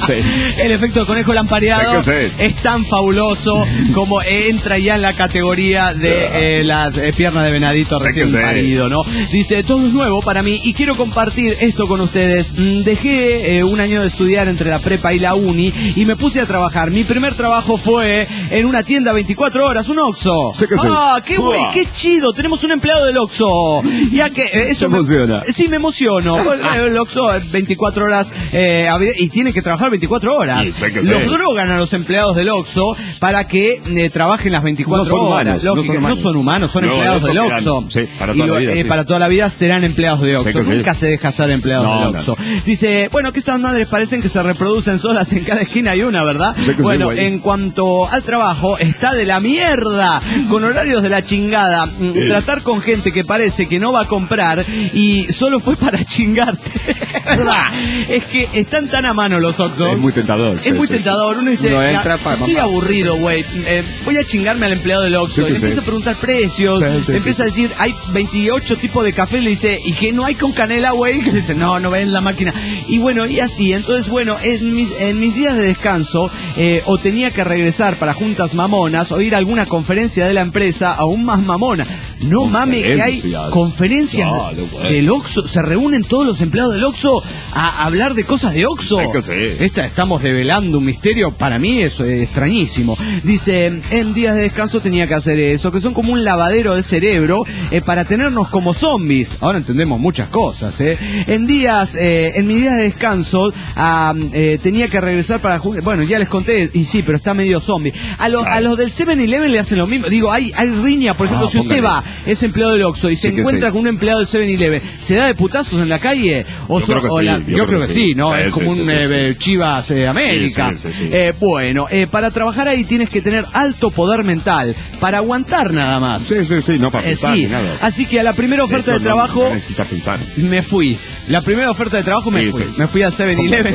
Speaker 5: Sí.
Speaker 3: El efecto de conejo lampareado es tan fabuloso como entra ya en la categoría de eh, las eh, piernas de venadito recién parido, ¿no? Dice, todo es nuevo para mí y quiero compartir esto con ustedes. Dejé eh, un año de estudiar entre la prepa y la uni y me puse a trabajar. Mi primer trabajo fue en una tienda veinticuatro horas, un Oxxo.
Speaker 5: Sí que sí.
Speaker 3: Ah, qué güey, qué chido, tenemos un empleado del Oxxo. Ya que eh, eso
Speaker 5: me emociona.
Speaker 3: Me, sí, me emociono. El Oxxo veinticuatro horas eh, y tiene que trabajar veinticuatro horas.
Speaker 5: Sí, sí
Speaker 3: los drogan a los empleados del Oxxo para que eh, trabajen las veinticuatro
Speaker 5: no son
Speaker 3: horas.
Speaker 5: Humanos, no, son
Speaker 3: no son humanos, son
Speaker 5: no,
Speaker 3: empleados del Oxxo.
Speaker 5: Sí, para toda
Speaker 3: y lo,
Speaker 5: la vida.
Speaker 3: Eh,
Speaker 5: sí.
Speaker 3: Para toda la vida serán empleados de Oxxo. Nunca
Speaker 5: sí.
Speaker 3: se deja ser empleados
Speaker 5: no,
Speaker 3: del Oxxo.
Speaker 5: No.
Speaker 3: Dice, bueno, que estas madres parecen que se reproducen solas, en cada esquina hay una, ¿verdad? Bueno,
Speaker 5: sí,
Speaker 3: en cuanto al trabajo, está de la mierda, con horarios de la chingada. Tratar con gente que parece que no va a comprar y solo fue para chingarte. ¿Verdad? Es que están tan a mano los Oxxo.
Speaker 5: Es muy tentador.
Speaker 3: Es
Speaker 5: sí,
Speaker 3: muy
Speaker 5: sí.
Speaker 3: tentador. Uno dice,
Speaker 5: Uno entra,
Speaker 3: ya,
Speaker 5: pa,
Speaker 3: estoy
Speaker 5: pa,
Speaker 3: aburrido, güey. Eh, voy a chingarme al empleado del Oxxo.
Speaker 5: Sí, sí,
Speaker 3: empieza
Speaker 5: sí.
Speaker 3: a preguntar precios.
Speaker 5: Sí, sí,
Speaker 3: empieza
Speaker 5: sí.
Speaker 3: a decir, hay veintiocho tipos de café. Le dice, ¿y que no hay con canela, güey? Que le dice, no, no ven la máquina. Y bueno, y así. Entonces, bueno, en mis, en mis días de descanso, eh, o tenía que regresar para juntas mamonas o ir a alguna conferencia de la empresa aún más mamona. No mames, que hay conferencias
Speaker 5: claro, bueno.
Speaker 3: del Oxxo. Se reúnen todos los empleados del Oxxo a hablar de cosas de Oxxo.
Speaker 5: Sí que sí.
Speaker 3: Esta, estamos develando un misterio. Para mí eso es extrañísimo. Dice, en días de descanso tenía que hacer eso, que son como un lavadero de cerebro eh, para tenernos como zombies. Ahora entendemos muchas cosas, ¿eh? En días, eh, en mis días de descanso ah, eh, tenía que regresar para... Bueno, ya les conté, y sí, pero está medio zombie. A los, a los del seven eleven le hacen lo mismo. Digo, hay, hay riña, por ejemplo,
Speaker 5: Ah,
Speaker 3: si usted
Speaker 5: póngale.
Speaker 3: va, es empleado del Oxxo y se
Speaker 5: Sí que
Speaker 3: encuentra
Speaker 5: sí.
Speaker 3: con un empleado del seven eleven, ¿se da de putazos en la calle? O
Speaker 5: Yo
Speaker 3: so-
Speaker 5: creo que
Speaker 3: o
Speaker 5: sí,
Speaker 3: la-
Speaker 5: yo
Speaker 3: yo
Speaker 5: creo
Speaker 3: creo que
Speaker 5: que
Speaker 3: sí,
Speaker 5: sí.
Speaker 3: ¿no?
Speaker 5: Sí,
Speaker 3: es
Speaker 5: sí,
Speaker 3: como
Speaker 5: sí,
Speaker 3: un
Speaker 5: sí,
Speaker 3: eh,
Speaker 5: sí.
Speaker 3: Chivas eh, América.
Speaker 5: Sí, sí, sí, sí.
Speaker 3: Eh, bueno, eh, para trabajar ahí tienes que tener alto poder mental, para aguantar nada más.
Speaker 5: Sí, sí, sí, no para
Speaker 3: Eh,
Speaker 5: pensar
Speaker 3: sí,
Speaker 5: ni nada.
Speaker 3: así que a la primera oferta
Speaker 5: de,
Speaker 3: de,
Speaker 5: hecho, no-
Speaker 3: trabajo
Speaker 5: No necesitas pensar.
Speaker 3: me fui. La primera oferta de trabajo me
Speaker 5: Sí,
Speaker 3: fui.
Speaker 5: sí.
Speaker 3: Me fui al seven eleven.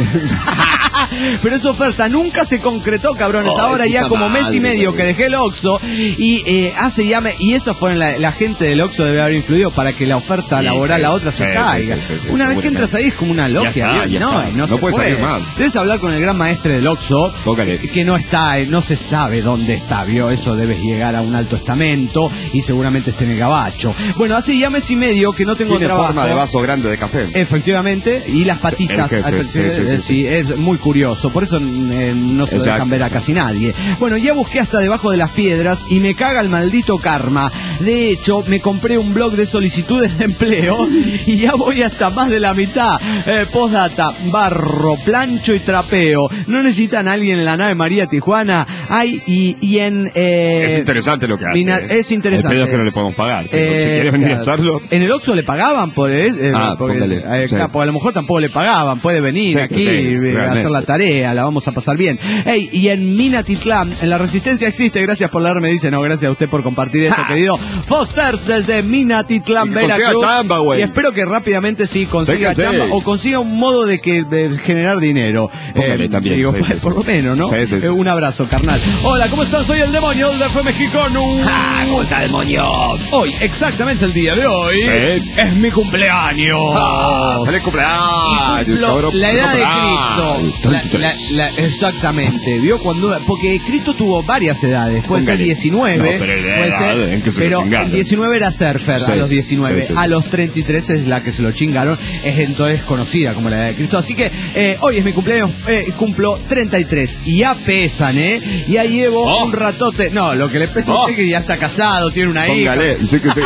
Speaker 3: Pero esa oferta nunca se concretó, cabrones.
Speaker 5: Oh,
Speaker 3: Ahora ya
Speaker 5: puta
Speaker 3: como mes y
Speaker 5: madre,
Speaker 3: medio
Speaker 5: güey.
Speaker 3: que dejé el Oxxo y eh, hace ya me, y eso fue la, la gente del Oxxo debe haber influido para que la oferta
Speaker 5: Sí,
Speaker 3: laboral
Speaker 5: sí.
Speaker 3: la otra se
Speaker 5: Sí,
Speaker 3: caiga.
Speaker 5: sí, sí, sí,
Speaker 3: Una vez que
Speaker 5: seguramente.
Speaker 3: entras ahí es como una logia.
Speaker 5: Ya está, ya
Speaker 3: no,
Speaker 5: está.
Speaker 3: no,
Speaker 5: No
Speaker 3: se
Speaker 5: puede
Speaker 3: puede.
Speaker 5: salir mal.
Speaker 3: Debes hablar con el gran maestre del Oxxo,
Speaker 5: Póngale.
Speaker 3: que no está, no se sabe dónde está, vio, eso debes llegar a un alto estamento y seguramente esté en el gabacho. Bueno, hace ya mes y medio que no tengo
Speaker 5: Tiene
Speaker 3: trabajo.
Speaker 5: forma de vaso grande de café.
Speaker 3: Efectivamente, y las patitas,
Speaker 5: el jefe,
Speaker 3: al-
Speaker 5: sí, sí, sí,
Speaker 3: sí, es muy curioso, por eso eh, no se lo
Speaker 5: Exacto.
Speaker 3: dejan ver a casi nadie. Bueno, ya busqué hasta debajo de las piedras y me caga el maldito karma. De hecho, me compré un blog de solicitudes de empleo y ya voy hasta más de la mitad. Eh, postdata, barro, plancho y trapeo. ¿No necesitan a alguien en la nave María Tijuana? Hay, y, y en... eh,
Speaker 5: Es interesante lo que hace.
Speaker 3: Mina-
Speaker 5: eh.
Speaker 3: es interesante.
Speaker 5: El pedo es que no le podemos pagar. Pero
Speaker 3: Eh,
Speaker 5: si quiere venir
Speaker 3: claro.
Speaker 5: a hacerlo.
Speaker 3: En el Oxxo le pagaban por eh, eh,
Speaker 5: Ah,
Speaker 3: porque,
Speaker 5: póngale,
Speaker 3: eh,
Speaker 5: sí.
Speaker 3: claro, porque a lo mejor tampoco le pagaban, puede venir
Speaker 5: Sí,
Speaker 3: aquí
Speaker 5: sí,
Speaker 3: y eh,
Speaker 5: realmente.
Speaker 3: hacer la tarea, la vamos a pasar bien. Ey, y en Minatitlán, en la Resistencia existe, gracias por leerme, dice, no, gracias a usted por compartir eso,
Speaker 5: ¡Ja!
Speaker 3: querido. Fosters desde Minatitlán,
Speaker 5: Y que consiga
Speaker 3: Veracruz.
Speaker 5: chamba, güey.
Speaker 3: Y espero que rápidamente sí consiga
Speaker 5: Sí que sí.
Speaker 3: chamba o consiga un modo de que de generar dinero.
Speaker 5: Póngale también,
Speaker 3: digo,
Speaker 5: sí, sí,
Speaker 3: por
Speaker 5: sí.
Speaker 3: lo menos, ¿no?
Speaker 5: Sí, sí, sí,
Speaker 3: Eh, un
Speaker 5: sí.
Speaker 3: abrazo, carnal. Hola, ¿cómo están? Soy el demonio del Fue Mexicano.
Speaker 4: ¡Ah, cómo está, demonio!
Speaker 3: Hoy, exactamente el día de hoy,
Speaker 5: Sí.
Speaker 3: es mi cumpleaños.
Speaker 5: ¡Ah! ¡Feliz
Speaker 3: Y
Speaker 5: cumpleaños!
Speaker 3: cumplo
Speaker 5: cabrón!
Speaker 3: la edad de
Speaker 5: ¡Ah!
Speaker 3: Cristo. La- la- la- exactamente. ¿Vio? Cuando, porque Cristo tuvo varias edades. Puede ser
Speaker 5: Póngale.
Speaker 3: diecinueve.
Speaker 5: No, pero la
Speaker 3: puede
Speaker 5: edad
Speaker 3: ser,
Speaker 5: en que se lo
Speaker 3: pero
Speaker 5: chingaron.
Speaker 3: el diecinueve era surfer
Speaker 5: Sí,
Speaker 3: a los diecinueve.
Speaker 5: sí, sí.
Speaker 3: A los treinta y tres es la que se lo chingaron. Es entonces conocida como la edad de Cristo. Así que eh, hoy es mi cumpleaños. Eh, cumplo treinta y tres. Y ya pesan, ¿eh? Y ya llevo
Speaker 5: Oh.
Speaker 3: un ratote. No, lo que le pesa
Speaker 5: Oh.
Speaker 3: es que ya está casado, tiene una hija.
Speaker 5: Póngale, sí que sí.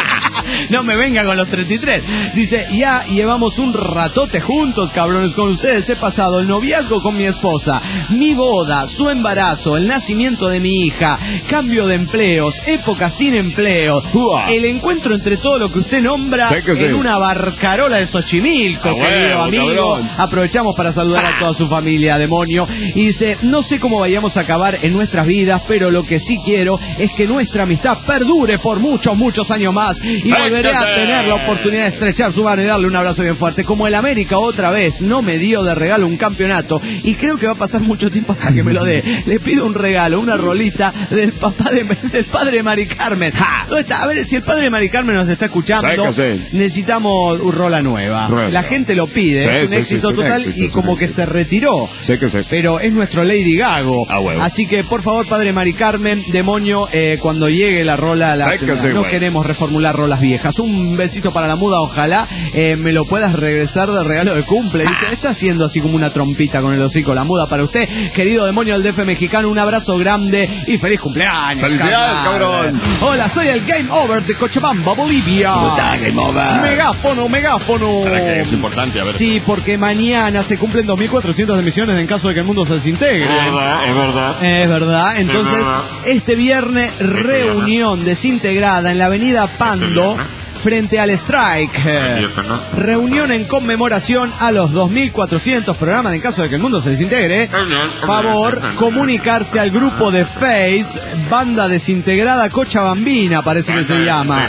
Speaker 3: No me venga con los treinta y tres. Dice, ya llevamos un ratote juntos, cabrones, con ustedes. He pasado el noviazgo con mi esposa, mi boda, su embarazo, el nacimiento de mi hija, cambio de empleos, época sin empleo,
Speaker 5: Uah.
Speaker 3: el encuentro entre todo lo que usted nombra
Speaker 5: Sí que sí.
Speaker 3: en una barcarola de Xochimilco,
Speaker 5: Ah,
Speaker 3: querido
Speaker 5: huevo,
Speaker 3: amigo.
Speaker 5: cabrón.
Speaker 3: Aprovechamos para saludar a toda su familia, demonio. Y dice, no sé cómo vayamos a acabar en nuestras vidas, pero lo que sí quiero es que nuestra amistad perdure por muchos, muchos años más. Y
Speaker 5: Sí.
Speaker 3: volveré a tener la oportunidad de estrechar su mano y darle un abrazo bien fuerte. Como el América otra vez no me dio de regalo un campeonato, y creo que va a pasar mucho tiempo hasta que me lo dé, le pido un regalo, una rolita del papá de, del padre de Mari Carmen. ¡Ja! ¿Dónde está? A ver, si el padre de Mari Carmen nos está escuchando, necesitamos una rola nueva. Nueva. La gente lo pide, sí, es un sí, éxito sí, total, éxito, y como que se retiró. Sé que sé. Pero es nuestro Lady Gago. Ah, bueno. Así que, por favor, padre Mari Carmen, demonio, eh, cuando llegue la rola, la, que sé, no bueno. queremos reformular rolas viejas. Un besito para la muda, ojalá eh, me lo puedas regresar de regalo de cumple. Dice, está haciendo así como una trompita con el hocico. La muda para usted, querido demonio del D F mexicano, un abrazo grande y feliz cumpleaños.
Speaker 5: ¡Felicidades, cabrón!
Speaker 3: Hola, soy el Game Over de Cochabamba, Bolivia.
Speaker 4: ¿Cómo está, Game Over?
Speaker 3: Megáfono, megáfono.
Speaker 5: ¿Para qué es importante? A ver.
Speaker 3: Sí, porque mañana se cumplen dos mil cuatrocientas emisiones en caso de que el mundo se desintegre.
Speaker 5: Es verdad, es verdad.
Speaker 3: Es verdad. Entonces, es verdad. Este viernes, reunión desintegrada en la avenida Pando, frente al Strike. Reunión en conmemoración a los dos mil cuatrocientos programas en caso de que el mundo se desintegre. Favor, comunicarse al grupo de Face, Banda Desintegrada Cochabambina, parece que se llama.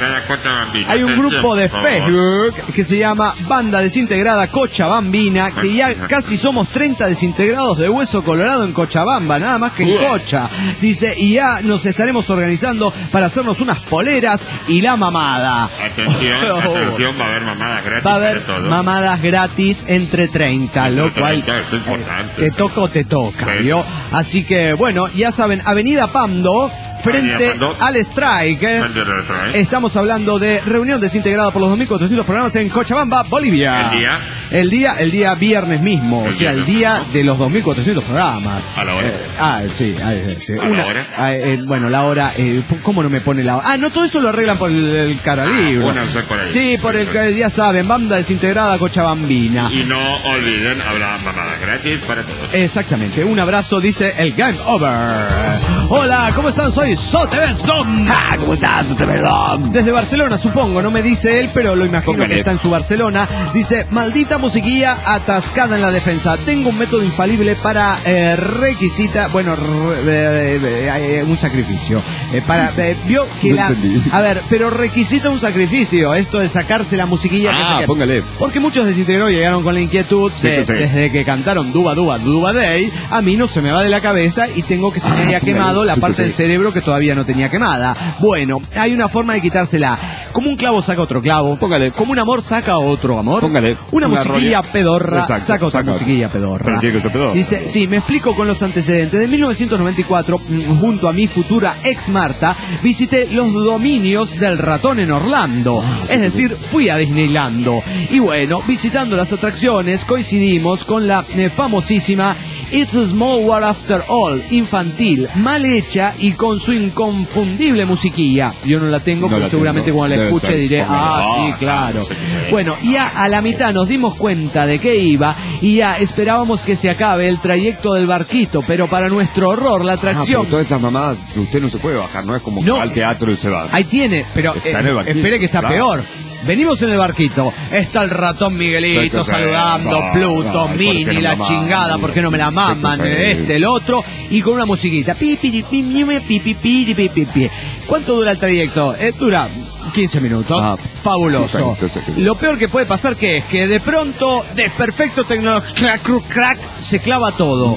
Speaker 3: Hay un grupo de Facebook que se llama Banda Desintegrada Cochabambina, que ya casi somos treinta desintegrados de hueso colorado en Cochabamba, nada más que en Cocha. Dice, y ya nos estaremos organizando para hacernos unas poleras y la mamada.
Speaker 8: Atención, oh. atención, va a haber mamadas gratis.
Speaker 3: Va a haber mamadas gratis entre treinta, entre lo cual
Speaker 8: treinta, es importante,
Speaker 3: te toca o te toca, sí. ¿Vio? Así que, bueno, ya saben, Avenida Pando, frente al Strike. ¿eh? Estamos hablando de reunión desintegrada por los dos mil cuatrocientos programas en Cochabamba, Bolivia.
Speaker 8: ¿El día?
Speaker 3: El día, el día viernes mismo,
Speaker 8: el
Speaker 3: o sea, el día ¿no? de los dos mil cuatrocientos programas.
Speaker 8: ¿A la hora?
Speaker 3: Eh, ah, sí, ah, sí.
Speaker 8: ¿A
Speaker 3: Una,
Speaker 8: la hora?
Speaker 3: Ah, eh, bueno, la hora, eh, ¿cómo no me pone la hora? Ah, no, todo eso lo arreglan por el, el cara libre.
Speaker 8: Ah, por ahí.
Speaker 3: Sí, por el que ya saben, Banda Desintegrada Cochabambina.
Speaker 8: Y no olviden, habrá mamadas gratis para todos.
Speaker 3: Exactamente, un abrazo, dice el Game Over. Hola, ¿cómo están? Soy Sotevesdom.
Speaker 4: Ah, ¿cómo estás, Sotevesdom?
Speaker 3: Desde Barcelona, supongo, no me dice él, pero lo imagino Póngale. que está en su Barcelona. Dice, maldita musiquilla atascada en la defensa. Tengo un método infalible para eh, requisita, bueno, re, eh, eh, un sacrificio. Eh, para, eh, vio que no la, entendí. A ver, pero requisita un sacrificio, esto de sacarse la musiquilla.
Speaker 5: Ah,
Speaker 3: que
Speaker 5: póngale.
Speaker 3: Porque muchos desintegrados llegaron con la inquietud sí, de, sí. desde que cantaron Duba Duba Duba Day, a mí no se me va de la cabeza y tengo que se me haya ah, quemado la sí, parte sí. del cerebro que todavía no tenía quemada. Bueno, hay una forma de quitársela. Como un clavo saca otro clavo.
Speaker 5: Póngale.
Speaker 3: Como un amor saca otro amor.
Speaker 5: Póngale.
Speaker 3: Una, una musiquilla
Speaker 5: rolia.
Speaker 3: pedorra
Speaker 5: Exacto,
Speaker 3: saca otra
Speaker 5: saca.
Speaker 3: musiquilla pedorra.
Speaker 5: Pero que pedorra.
Speaker 3: Dice, sí, me explico con los antecedentes. De mil novecientos noventa y cuatro, junto a mi futura ex Marta, visité los dominios del ratón en Orlando. Ah, sí, es decir, fui a Disneylando. Y bueno, visitando las atracciones, coincidimos con la eh, famosísima It's a Small World After All, infantil, mal hecha y con su inconfundible musiquilla. Yo no la tengo, no pero la seguramente tengo. Cuando la escuche ser. diré, ah, ah, sí, claro. Sí, sí. Bueno, ya a la mitad nos dimos cuenta de que iba y ya esperábamos que se acabe el trayecto del barquito, pero para nuestro horror, la atracción... Ah,
Speaker 5: pero todas esas mamadas, usted no se puede bajar, no es como no, al teatro y se va.
Speaker 3: Ahí tiene, pero eh, espere que está claro. peor. Venimos en el barquito, está el ratón Miguelito saludando, no, Pluto, no, Mini, no la chingada, ¿por qué no me la maman? Este, el otro, y con una musiquita. Pi, pi, pi, pi, pi, pi, pi, pi, pi, pi. ¿Cuánto dura el trayecto? Eh, dura quince minutos. Ah, fabuloso. Lo peor que puede pasar que es que de pronto, desperfecto tecnológico, crack, crack, se clava todo.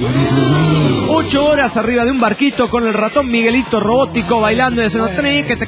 Speaker 3: Ocho horas arriba de un barquito con el ratón Miguelito robótico bailando y haciendo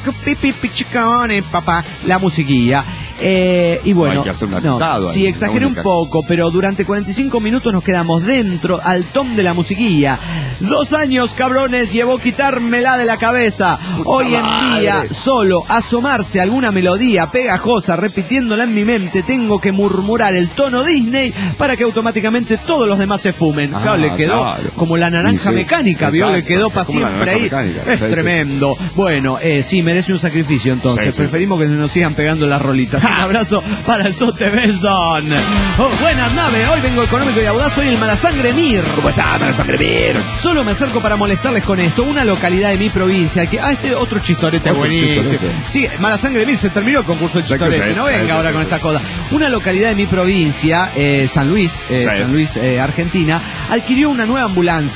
Speaker 3: papá, la musiquilla. Eh, y bueno, no, sí, exageré un poco, pero durante cuarenta y cinco minutos nos quedamos dentro al tom de la musiquilla. Dos años, cabrones, llevó quitármela de la cabeza. Hoy en día, solo asomarse a alguna melodía pegajosa, repitiéndola en mi mente, tengo que murmurar el tono Disney para que automáticamente todos los demás se fumen. Ah, claro, le quedó claro. como la naranja sí, mecánica, ¿vio? Le quedó para siempre ahí. Mecánica. Es sí, tremendo. Sí. Bueno, eh, sí, merece un sacrificio entonces. Sí, Preferimos sí. que nos sigan pegando las rolitas. Un abrazo para el Sotevesdom. Oh, buenas naves, hoy vengo económico y audaz, soy el Malasangre Mir.
Speaker 4: ¿Cómo está, Malasangre Mir?
Speaker 3: Solo me acerco para molestarles con esto. Una localidad de mi provincia que... Ah, este otro chistorete otro buenísimo. Chistorete. Sí, Malasangre Mir, se terminó el concurso de chistorete. No venga ahora con esta cosa. Una localidad de mi provincia, eh, San Luis, eh, sí. San Luis, eh, Argentina, adquirió una nueva ambulancia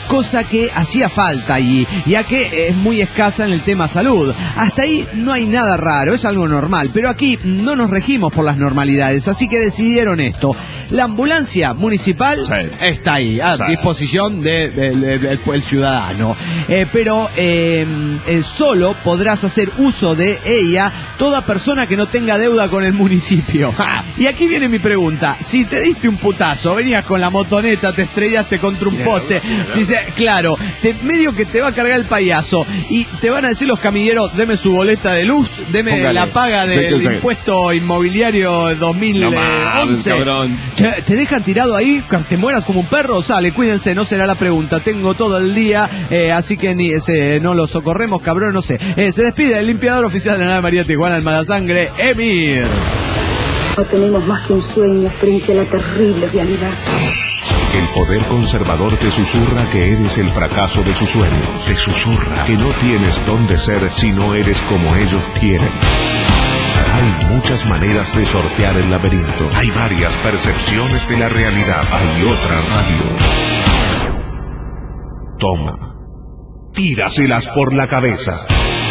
Speaker 3: cosa que hacía falta allí, ya que es muy escasa en el tema salud. Hasta ahí no hay nada raro, es algo normal, pero aquí no nos regimos por las normalidades, así que decidieron esto. La ambulancia municipal sí. está ahí, a sí. disposición del de, de, de, de, ciudadano, eh, pero eh, eh, solo podrás hacer uso de ella toda persona que no tenga deuda con el municipio. Y aquí viene mi pregunta: si te diste un putazo, venías con la motoneta, te estrellaste contra un poste, si se, claro, te, medio que te va a cargar el payaso y te van a decir los camilleros, deme su boleta de luz, deme Póngale. la paga del sí, impuesto inmobiliario dos mil once. No te, te dejan tirado ahí, te mueras como un perro, sale, cuídense, no será la pregunta, tengo todo el día, eh, así que ni ese, no lo socorremos, cabrón, no sé. Eh, se despide el limpiador oficial de la nave María Tijuana, el Malasangre, Emir.
Speaker 9: No tenemos más que un sueño frente a la terrible realidad.
Speaker 2: El poder conservador te susurra que eres el fracaso de sus sueños. Te susurra que no tienes dónde ser si no eres como ellos quieren. Hay muchas maneras de sortear el laberinto. Hay varias percepciones de la realidad. Hay otra radio. Toma. Tíraselas por la cabeza.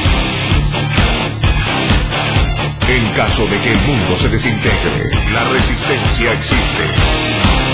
Speaker 2: En caso de que el mundo se desintegre, la resistencia existe.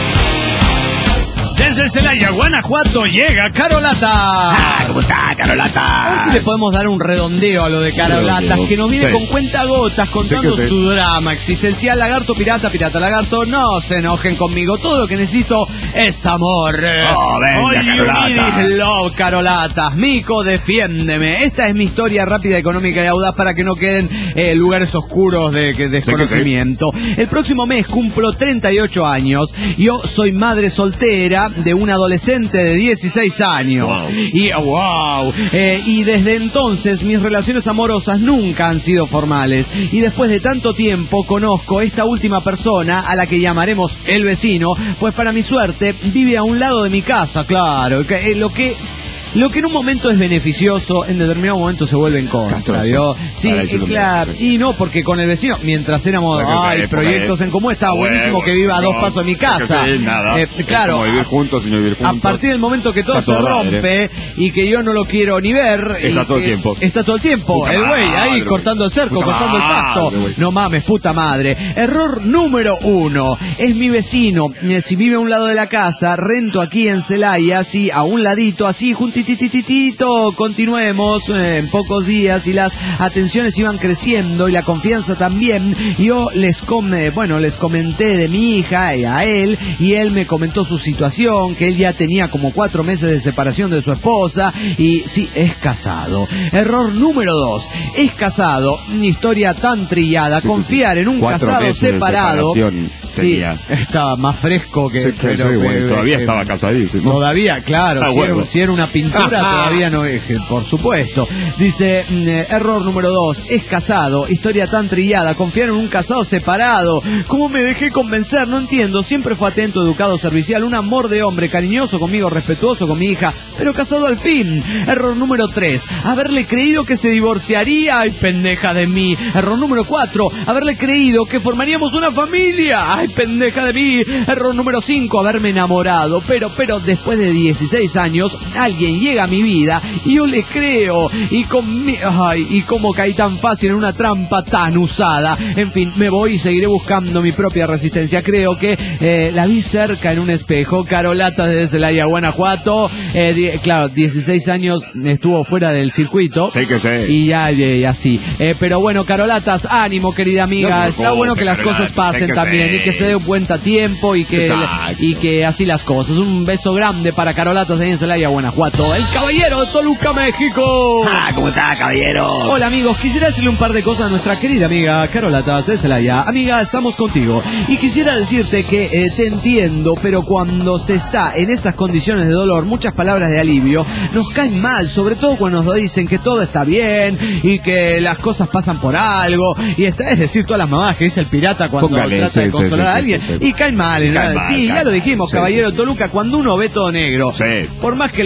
Speaker 3: Desde Celaya, Guanajuato, llega Carolata.
Speaker 4: Ah, ¿cómo está, Carolata?
Speaker 3: A ver si le podemos dar un redondeo a lo de Carolata, que nos viene sí. con cuentagotas, contando sí su sí. drama existencial. Lagarto, pirata, pirata, lagarto, no se enojen conmigo. Todo lo que necesito es amor.
Speaker 4: Oh, venga, Carolata.
Speaker 3: Love, Carolata. Mico, defiéndeme. Esta es mi historia rápida, económica y audaz para que no queden eh, lugares oscuros de, de desconocimiento. Sí sí. El próximo mes cumplo treinta y ocho años. Yo soy madre soltera de un adolescente de dieciséis años. Wow. Y wow. Eh, y desde entonces mis relaciones amorosas nunca han sido formales. Y después de tanto tiempo conozco esta última persona, a la que llamaremos el vecino, pues para mi suerte vive a un lado de mi casa, claro. Que, eh, lo que Lo que en un momento es beneficioso, en determinado momento se vuelve en contra, ¿vio? Sí, eh, claro. Y no, porque con el vecino, mientras éramos, o sea, ay, proyectos en común, estaba bueno, buenísimo que viva a dos pasos de mi casa.
Speaker 5: Sí, nada.
Speaker 3: Eh, claro.
Speaker 5: Es como vivir juntos y no vivir juntos.
Speaker 3: A partir del momento que todo se rompe y que yo no lo quiero ni ver.
Speaker 5: Está todo el tiempo.
Speaker 3: Está todo el tiempo. Puta el güey ahí cortando el cerco, puta cortando madre, el pasto. Wey. No mames, puta madre. Error número uno. Es mi vecino. Si vive a un lado de la casa, rento aquí en Celaya, así, a un ladito, así, juntito. Tititito, continuemos eh, en pocos días y las atenciones iban creciendo y la confianza también. Yo les come, bueno, les comenté de mi hija y a él, y él me comentó su situación, que él ya tenía como cuatro meses de separación de su esposa y sí, es casado. Error número dos, es casado, una historia tan trillada, sí, confiar sí, en un casado separado. Sí, estaba más fresco que...
Speaker 5: Sí, pero, sí, bueno, eh, todavía eh, estaba casadísimo.
Speaker 3: Todavía, claro, ah, si, bueno. era, si era una pintura todavía no es, por supuesto. Dice, eh, error número dos, es casado, historia tan trillada, confiar en un casado separado. ¿Cómo me dejé convencer? No entiendo, siempre fue atento, educado, servicial, un amor de hombre, cariñoso conmigo, respetuoso con mi hija, pero casado al fin. Error número tres, haberle creído que se divorciaría, ay pendeja de mí. Error número cuatro, haberle creído que formaríamos una familia, ay pendeja de mí. Error número cinco, haberme enamorado, pero, pero después de dieciséis años, alguien llega a mi vida y yo le creo, y con mi, ay, y como caí tan fácil en una trampa tan usada. En fin, me voy y seguiré buscando mi propia resistencia. Creo que eh, la vi cerca en un espejo. Carolata desde Celaya, Guanajuato, eh, di, claro, dieciséis años estuvo fuera del circuito.
Speaker 5: Sí que sé.
Speaker 3: Y ya, ya así. Eh, pero bueno, Carolatas, ánimo, querida amiga. No, está bueno que las cosas pasen también sé. Y que se dé un buen tiempo y que, y que así las cosas. Un beso grande para Carolatas ahí en Celaya, Guanajuato. El caballero de Toluca, México.
Speaker 4: Ah, ¿cómo está, caballero?
Speaker 3: Hola, amigos. Quisiera decirle un par de cosas a nuestra querida amiga Carolatas de Celaya. Amiga, estamos contigo. Y quisiera decirte que eh, te entiendo, pero cuando se está en estas condiciones de dolor, muchas palabras de alivio nos caen mal, sobre todo cuando nos dicen que todo está bien y que las cosas pasan por algo. Y está, es decir, todas las mamás que dice el pirata cuando Póngale, trata sí, de consolar sí, a alguien. Sí, sí, sí. Y caen mal. Caen mal sí, caen ya lo dijimos, sí, caballero sí, sí. Toluca, cuando uno ve todo negro,
Speaker 5: sí.
Speaker 3: por más que le diga, no,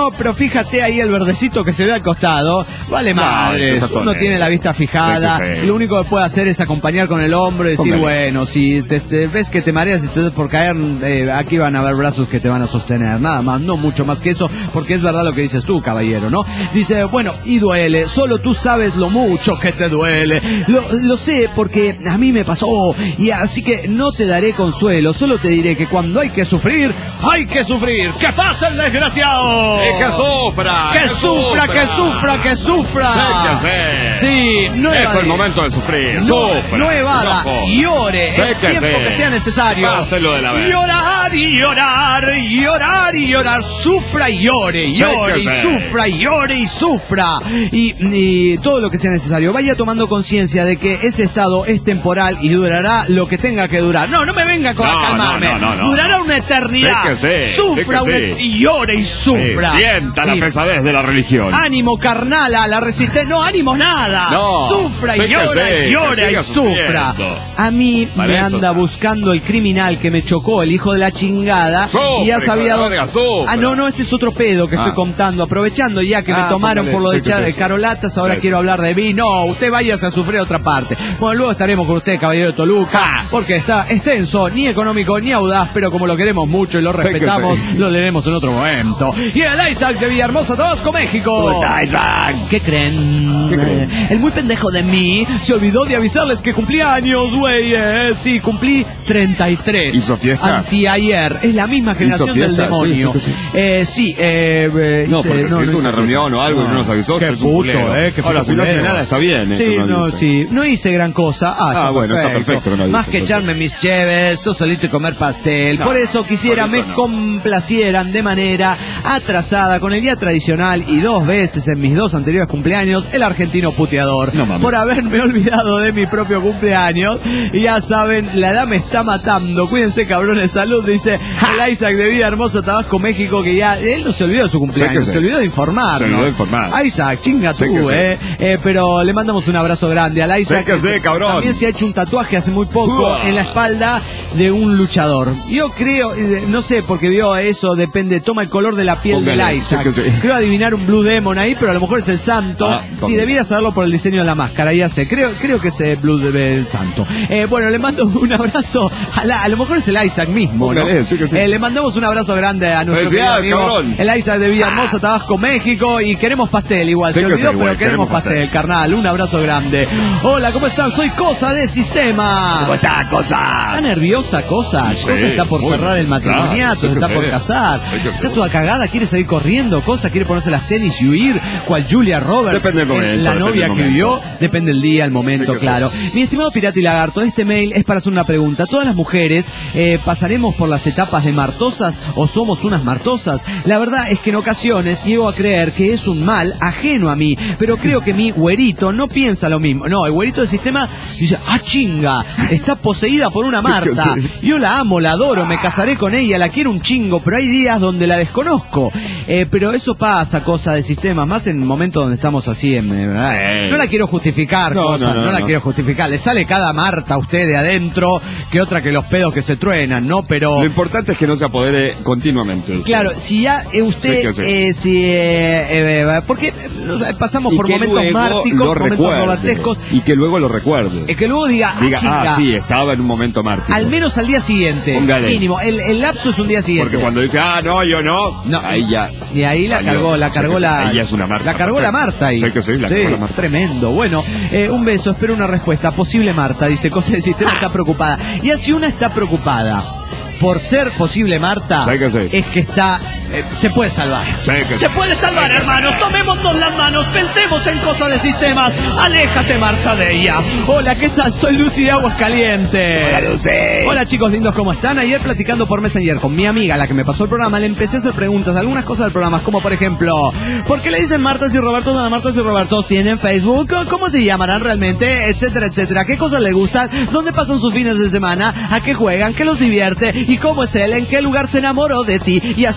Speaker 3: no, pero fíjate ahí el verdecito que se ve al costado. Vale
Speaker 5: No,
Speaker 3: madre,
Speaker 5: eso está
Speaker 3: uno
Speaker 5: todo
Speaker 3: tiene
Speaker 5: bien.
Speaker 3: la vista fijada.
Speaker 5: Sí, sí.
Speaker 3: Lo único que puede hacer es acompañar con el hombro y decir,
Speaker 5: Póngale.
Speaker 3: bueno, si te, te ves que te mareas y te das por caer, eh, aquí van a haber brazos que te van a sostener. Nada más, no mucho más que eso, porque es verdad lo que dices tú, caballero, ¿no? Dice, bueno, y duele, solo tú sabes lo mucho que te duele. Lo, lo sé porque a mí me pasó, y así que no te daré consuelo, solo te diré que cuando hay que sufrir, hay que sufrir. ¡Que pase el desgraciado!
Speaker 7: ¡Y que sufra!
Speaker 3: ¡Que sufra, que sufra, que sufra!
Speaker 7: ¡Séquese!
Speaker 3: Sí, no
Speaker 7: Es
Speaker 3: evade.
Speaker 7: el momento de sufrir.
Speaker 3: No,
Speaker 7: Sufra,
Speaker 3: no evada,
Speaker 7: loco.
Speaker 3: llore, el
Speaker 7: Séquese.
Speaker 3: tiempo que sea necesario.
Speaker 7: Páselo de la vez.
Speaker 3: Llorar y llorar, llorar y llorar, sufra y llore, llore y
Speaker 7: Séquese.
Speaker 3: sufra, y llore y sufra. Y, y todo lo que sea necesario. Vaya tomando conciencia de que ese estado es temporal y durará lo que tenga que durar. No, no me venga con
Speaker 7: No,
Speaker 3: a calmarme.
Speaker 7: no, no, no, no.
Speaker 3: Durará una eternidad.
Speaker 7: Séquese,
Speaker 3: Sufra una
Speaker 7: séquese.
Speaker 3: y llore y sufra.
Speaker 7: Sí, sienta
Speaker 3: Sí.
Speaker 7: la pesadez de la religión.
Speaker 3: Ánimo, carnala, la resistencia. No, ánimo, nada.
Speaker 7: No,
Speaker 3: Sufra y
Speaker 7: séquese,
Speaker 3: llora y
Speaker 7: que
Speaker 3: llora y
Speaker 7: siga
Speaker 3: sufra.
Speaker 7: sufriendo.
Speaker 3: A mí
Speaker 7: Para
Speaker 3: me
Speaker 7: eso
Speaker 3: anda
Speaker 7: está.
Speaker 3: buscando el criminal que me chocó, el hijo de la chingada.
Speaker 7: Sufre,
Speaker 3: y ya sabía
Speaker 7: hijo de la
Speaker 3: dónde.
Speaker 7: verga, sufra.
Speaker 3: Ah, no, no, este es otro pedo que
Speaker 5: Ah.
Speaker 3: estoy contando. Aprovechando ya que me
Speaker 5: Ah,
Speaker 3: tomaron
Speaker 5: póngale,
Speaker 3: por lo de
Speaker 5: sí, sí,
Speaker 3: echar
Speaker 5: sí, sí.
Speaker 3: carolatas, ahora
Speaker 5: Sí.
Speaker 3: quiero hablar de mí. No, usted váyase a sufrir a otra parte. Bueno, luego estaremos con usted, caballero de Toluca, porque está extenso, ni económico, ni audaz, pero como lo queremos mucho y lo
Speaker 5: Sí, que
Speaker 3: respetamos,
Speaker 5: sí.
Speaker 3: lo leeremos en otro momento. Y el Isaac de Villahermosa, Tabasco, México.
Speaker 5: ¿Cómo está, Isaac?
Speaker 3: ¿Qué creen?
Speaker 5: ¿Qué creen?
Speaker 3: Eh, El muy pendejo de mí se olvidó de avisarles que cumplí años, güey. eh. Sí, cumplí treinta y tres.
Speaker 5: ¿Hizo fiesta?
Speaker 3: Antiayer. Es la misma generación del
Speaker 5: fiesta?
Speaker 3: demonio.
Speaker 5: Sí, sí, sí.
Speaker 3: Eh, sí, eh, eh,
Speaker 5: No,
Speaker 3: hice-
Speaker 5: porque si hizo
Speaker 3: hice
Speaker 5: una reunión o algo y no nos avisó,
Speaker 3: Qué
Speaker 5: es un
Speaker 3: puto,
Speaker 5: culero.
Speaker 3: eh. Qué
Speaker 5: Ahora,
Speaker 3: puto
Speaker 5: si no hace
Speaker 3: culero.
Speaker 5: nada, está bien.
Speaker 3: Sí,
Speaker 5: esto
Speaker 3: no,
Speaker 5: dice.
Speaker 3: sí. No hice gran cosa. Ah,
Speaker 5: Ah, bueno, está perfecto que no
Speaker 3: Más
Speaker 5: dice,
Speaker 3: que
Speaker 5: perfecto.
Speaker 3: echarme mis cheves, tú solito y comer pastel.
Speaker 5: No,
Speaker 3: Por eso quisiera
Speaker 5: solito
Speaker 3: me
Speaker 5: no.
Speaker 3: complacieran de manera atrasada con el día tradicional y dos veces en mis dos anteriores cumpleaños, el argentino puteador.
Speaker 5: No mames.
Speaker 3: Por haberme olvidado de mi propio cumpleaños. Y ya saben, la edad me está matando. Cuídense, cabrones. Salud, dice el Isaac de Vida Hermosa, Tabasco, México, que ya él no se olvidó de su cumpleaños,
Speaker 5: Séquese.
Speaker 3: se olvidó de informar.
Speaker 5: Se olvidó de informar.
Speaker 3: Isaac, chinga tú,
Speaker 5: Séquese.
Speaker 3: eh. Eh, Pero le mandamos un abrazo grande al Isaac.
Speaker 5: Séquese, cabrón.
Speaker 3: También se ha hecho un tatuaje hace muy poco
Speaker 5: Uah.
Speaker 3: en la espalda de un luchador. Yo creo, eh, no sé, porque vio eso, depende, toma el color de la piel
Speaker 5: Póngale,
Speaker 3: del Isaac.
Speaker 5: séquese.
Speaker 3: Creo adivinar un Blue Demon ahí, pero a lo mejor es el santo.
Speaker 5: Ah,
Speaker 3: si
Speaker 5: póngale.
Speaker 3: debiera saberlo por el diseño de la máscara, ya sé. Creo, creo que es el Blue del santo. Eh, bueno, le mando un abrazo a, la- a lo mejor es el Isaac mismo, ¿no?
Speaker 5: Póngale, séquese.
Speaker 3: Eh, le mandamos un abrazo grande a nuestro
Speaker 5: Felicidades,
Speaker 3: querido amigo,
Speaker 5: cabrón.
Speaker 3: el Isaac de Villahermosa, Tabasco, México, y queremos pastel igual. Se
Speaker 5: Séquese,
Speaker 3: olvidó,
Speaker 5: güey,
Speaker 3: pero queremos
Speaker 5: queremos
Speaker 3: pastel,
Speaker 5: pastel.
Speaker 3: carnal. Un abrazo grande. Hola, ¿cómo están? Soy Cosa de Sistema.
Speaker 5: ¿Cómo está, cosa?
Speaker 3: Está nerviosa, Cosa.
Speaker 5: Sí,
Speaker 3: Cosa está por
Speaker 5: muy
Speaker 3: cerrar el matrimoniato,
Speaker 5: claro,
Speaker 3: se
Speaker 5: sí que
Speaker 3: está
Speaker 5: sí.
Speaker 3: por casar.
Speaker 5: Sí que
Speaker 3: Está
Speaker 5: sí.
Speaker 3: toda cagada, quiere salir corriendo, Cosa, quiere ponerse las tenis y huir, cual Julia Roberts.
Speaker 5: Depende del momento,
Speaker 3: eh, La
Speaker 5: depende
Speaker 3: novia
Speaker 5: del
Speaker 3: que
Speaker 5: momento.
Speaker 3: huyó, depende del día, el momento,
Speaker 5: Sí que
Speaker 3: claro. Mi estimado Pirata y Lagarto, este mail es para hacer una pregunta. ¿Todas las mujeres eh, pasaremos por las etapas de martosas o somos unas martosas? La verdad es que en ocasiones llego a creer que es un mal ajeno a mí, pero creo que mi güerito no piensa lo mismo. No, el güerito del sistema dice, ah, chinga, está poseída por una
Speaker 5: Sí que
Speaker 3: Marta.
Speaker 5: sí.
Speaker 3: Yo la amo, la adoro, me casaré con ella, la quiero un chingo, pero hay días donde la desconozco. Eh, pero eso pasa, Cosa de sistema, más en momentos donde estamos así, en, eh, ¿verdad?
Speaker 5: Sí.
Speaker 3: No la quiero justificar,
Speaker 5: No,
Speaker 3: Cosa,
Speaker 5: no,
Speaker 3: no,
Speaker 5: no,
Speaker 3: la
Speaker 5: no.
Speaker 3: quiero justificar. Le sale cada Marta a usted de adentro que otra que los pedos que se truenan, ¿no? Pero...
Speaker 5: Lo importante es que no se apodere continuamente.
Speaker 3: Claro, si ya eh, usted,
Speaker 5: Sí que sí.
Speaker 3: eh, si, eh, eh, porque eh, pasamos
Speaker 5: Y
Speaker 3: por
Speaker 5: que
Speaker 3: momentos
Speaker 5: luego
Speaker 3: márticos,
Speaker 5: lo
Speaker 3: momentos
Speaker 5: recuerde.
Speaker 3: robatescos,
Speaker 5: Y que luego lo recuerde.
Speaker 3: eh, que luego diga, ah,
Speaker 5: Diga,
Speaker 3: chinga,
Speaker 5: ah, sí, estaba en un momento mártico.
Speaker 3: al menos al día siguiente,
Speaker 5: Póngale.
Speaker 3: mínimo, el, el lapso es un día siguiente.
Speaker 5: Porque cuando dice, ah, no, yo no,
Speaker 3: No.
Speaker 5: ahí ya.
Speaker 3: Y ahí la
Speaker 5: Ahí
Speaker 3: cargó,
Speaker 5: ya-
Speaker 3: la
Speaker 5: sí
Speaker 3: cargó
Speaker 5: que-
Speaker 3: la...
Speaker 5: ahí ya es una Marta,
Speaker 3: La cargó la
Speaker 5: perfecto.
Speaker 3: Marta ahí.
Speaker 5: Sí que sí, la cargó la Marta.
Speaker 3: Tremendo. Bueno, eh, un beso, espero una respuesta. Posible Marta, dice Cosa del Sistema, está preocupada. Y así una está preocupada por ser posible Marta,
Speaker 5: Sí que sí.
Speaker 3: es que está... eh, se puede salvar.
Speaker 5: Sí que sí.
Speaker 3: Se puede salvar, hermanos. Tomémonos las manos, pensemos en Cosas de Sistemas. Aléjate, Marta, de ella. Hola, ¿qué tal? Soy Lucy de Aguascalientes.
Speaker 5: Hola, Lucy.
Speaker 3: Hola, chicos lindos, ¿cómo están? Ayer platicando por Messenger con mi amiga, la que me pasó el programa, le empecé a hacer preguntas de algunas cosas del programa, como por ejemplo, ¿por qué le dicen Martas y Robertos a Martas y Robertos? ¿Tienen Facebook? ¿Cómo se llamarán realmente? Etcétera, etcétera. ¿Qué cosas les gustan? ¿Dónde pasan sus fines de semana? ¿A qué juegan? ¿Qué los divierte? ¿Y cómo es él? ¿En qué lugar se enamoró de ti? Y así,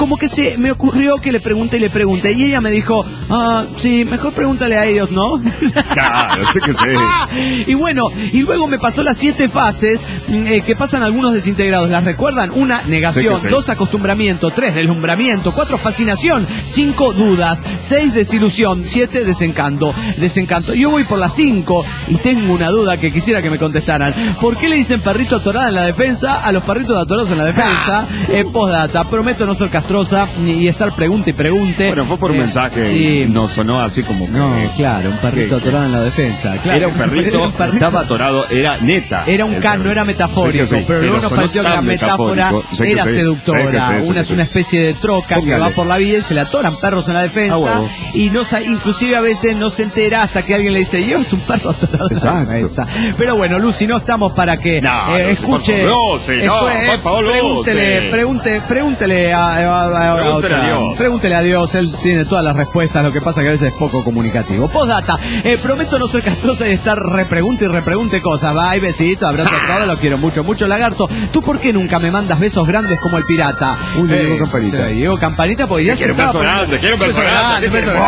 Speaker 3: como que se me ocurrió que le pregunte y le pregunte. Y ella me dijo, ah, sí, mejor pregúntale a ellos, ¿no?
Speaker 5: Claro, sí que sí.
Speaker 3: Y bueno, y luego me pasó las siete fases eh, que pasan algunos desintegrados. ¿Las recuerdan? Una, negación.
Speaker 5: Sí, sí.
Speaker 3: Dos, acostumbramiento. Tres, deslumbramiento. Cuatro, fascinación. Cinco, dudas. Seis, desilusión. Siete, desencanto. Desencanto. Yo voy por las cinco y tengo una duda que quisiera que me contestaran. ¿Por qué le dicen perrito atorada en la defensa a los perritos atorados en la defensa? Eh, postdata. Prometo no ser castrosa ni y estar pregunte y pregunte.
Speaker 5: Bueno, fue por un
Speaker 3: eh,
Speaker 5: mensaje.
Speaker 3: Sí.
Speaker 5: No sonó así como que...
Speaker 3: No, claro, un perrito
Speaker 5: que-
Speaker 3: atorado en la defensa. Claro.
Speaker 5: Era un perrito,
Speaker 3: Era un perrito.
Speaker 5: estaba atorado, era neta.
Speaker 3: Era un can, no era metafórico,
Speaker 5: Sí que sí,
Speaker 3: pero luego nos
Speaker 5: sonó
Speaker 3: pareció que la
Speaker 5: tan
Speaker 3: metáfora
Speaker 5: metafórico. Sé que
Speaker 3: era
Speaker 5: sí, sé
Speaker 3: seductora.
Speaker 5: que sí, sé
Speaker 3: Una
Speaker 5: que
Speaker 3: es
Speaker 5: sí.
Speaker 3: una especie de troca que
Speaker 5: Póngale.
Speaker 3: va por la vida y se le atoran perros en la
Speaker 5: Ah,
Speaker 3: defensa.
Speaker 5: huevo.
Speaker 3: Y no sa- inclusive a veces no se entera hasta que alguien le dice, yo es un perro atorado en la
Speaker 5: Exacto.
Speaker 3: defensa. Pero bueno, Lucy, no estamos para que
Speaker 5: No,
Speaker 3: eh,
Speaker 5: Lucy,
Speaker 3: escuche.
Speaker 5: por favor, Lucy, no,
Speaker 3: escu-
Speaker 5: por favor, Lucy.
Speaker 3: pregúntele, pregunte, pregúntele a, a- a- a
Speaker 5: Pregúntele
Speaker 3: otra.
Speaker 5: a Dios.
Speaker 3: Pregúntele a Dios, él tiene todas las respuestas, lo que pasa que a veces es poco comunicativo. Postdata, eh, prometo no ser castrosa y estar repregunte y repregunte cosas. Bye, besito, abrazo a todos, lo quiero mucho, mucho, lagarto. ¿Tú por qué nunca me mandas besos grandes como el pirata?
Speaker 5: Uy, le
Speaker 3: Eh,
Speaker 5: llegó Campanita.
Speaker 3: sí, llegó Campanita porque ya se
Speaker 8: Quiero un
Speaker 3: estaba
Speaker 8: beso
Speaker 3: poniendo-
Speaker 8: grande, quiero un beso
Speaker 3: beso
Speaker 8: grande.
Speaker 3: grande, beso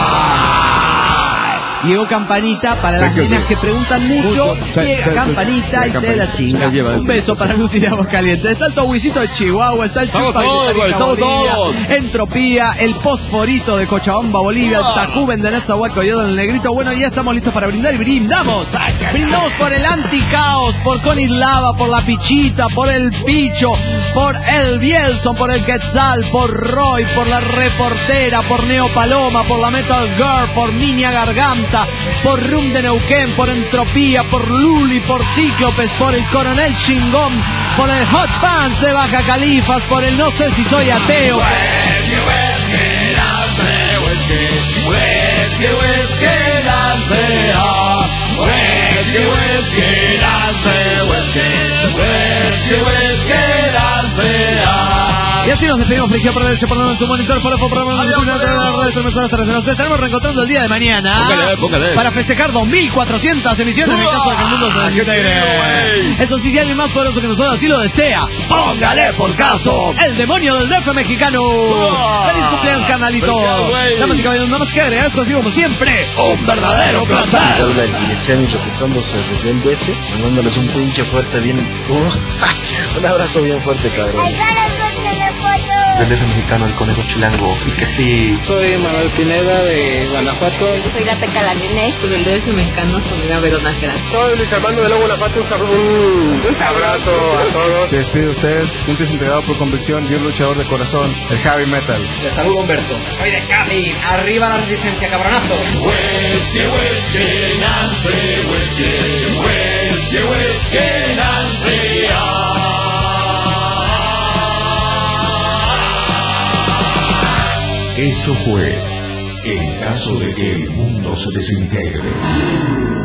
Speaker 3: Llegó Campanita para
Speaker 5: Sé
Speaker 3: las
Speaker 5: que
Speaker 3: nenas
Speaker 5: sí.
Speaker 3: que preguntan mucho.
Speaker 5: Sí,
Speaker 3: Llega
Speaker 5: sí, sí.
Speaker 3: Campanita y
Speaker 5: La
Speaker 3: se la
Speaker 5: Campanita.
Speaker 3: chinga.
Speaker 5: Se lleva
Speaker 3: Un
Speaker 5: dentro.
Speaker 3: beso para Lucy de Aguascalientes. Está el Tobuicito de Chihuahua, está el
Speaker 8: Estamos
Speaker 3: Chupa de
Speaker 8: todos,
Speaker 3: Costa Rica,
Speaker 8: estamos
Speaker 3: Bolivia,
Speaker 8: todos.
Speaker 3: Entropía, el Fosforito de Cochabamba, Bolivia,
Speaker 8: Ah.
Speaker 3: Tacuben de Netzahualco, Yodo el Negrito. Bueno, ya estamos listos para brindar y brindamos. Brindamos por el Anticaos, por Conislava, por la Pichita, por el Picho, por el Bielson, por el Quetzal, por Roy, por la Reportera, por Neo Paloma, por la Metal Girl, por Minia Garganta, por Rum de Neuquén, por Entropía, por Luli, por Cíclopes, por el Coronel Chingón, por el Hot Pants de Baja Califas, por el No sé si soy ateo. Y así nos despedimos, Frigio por derecho, por en su monitor, por ojo, por la Nos estaremos reencontrando el día de mañana
Speaker 8: Póngale, póngale.
Speaker 3: para festejar dos mil cuatrocientas emisiones en el caso de que el mundo se
Speaker 8: ¡Ah, qué
Speaker 3: desintegre.
Speaker 8: chido, güey!
Speaker 3: Eso sí, si alguien más poderoso que nosotros así lo desea,
Speaker 4: Póngale por caso.
Speaker 3: el demonio del D F mexicano.
Speaker 8: ¡Ah!
Speaker 3: ¡Feliz cumpleaños, carnalito!
Speaker 8: ¡Felicidades, güey!
Speaker 3: Damas y caballeros, nada más que agregar esto así como siempre.
Speaker 4: Un verdadero placer.
Speaker 10: Habla el Guillermo reportándose desde el D F, mandándoles un pinche fuerte bien. Uh, un abrazo bien fuerte, cabrón. Del D F mexicano, el conejo chilango. Y que sí.
Speaker 11: Soy Manuel Pineda de Guanajuato.
Speaker 6: Soy la Peca Lalinés.
Speaker 11: Pues del D F mexicano, soy la Verona Gran.
Speaker 10: Soy Luis Armando de la Guanajuato. Un, sab- un, un abrazo a todos.
Speaker 12: Se despide de ustedes, un desintegrado por convicción y un luchador de corazón, el Heavy Metal.
Speaker 11: Les saludo Humberto. Soy de Cádiz. Arriba la resistencia, cabronazo.
Speaker 2: Whisky, whisky, Nancy, whisky, whisky, whisky, Nancy. Esto fue En caso de que el mundo se desintegre.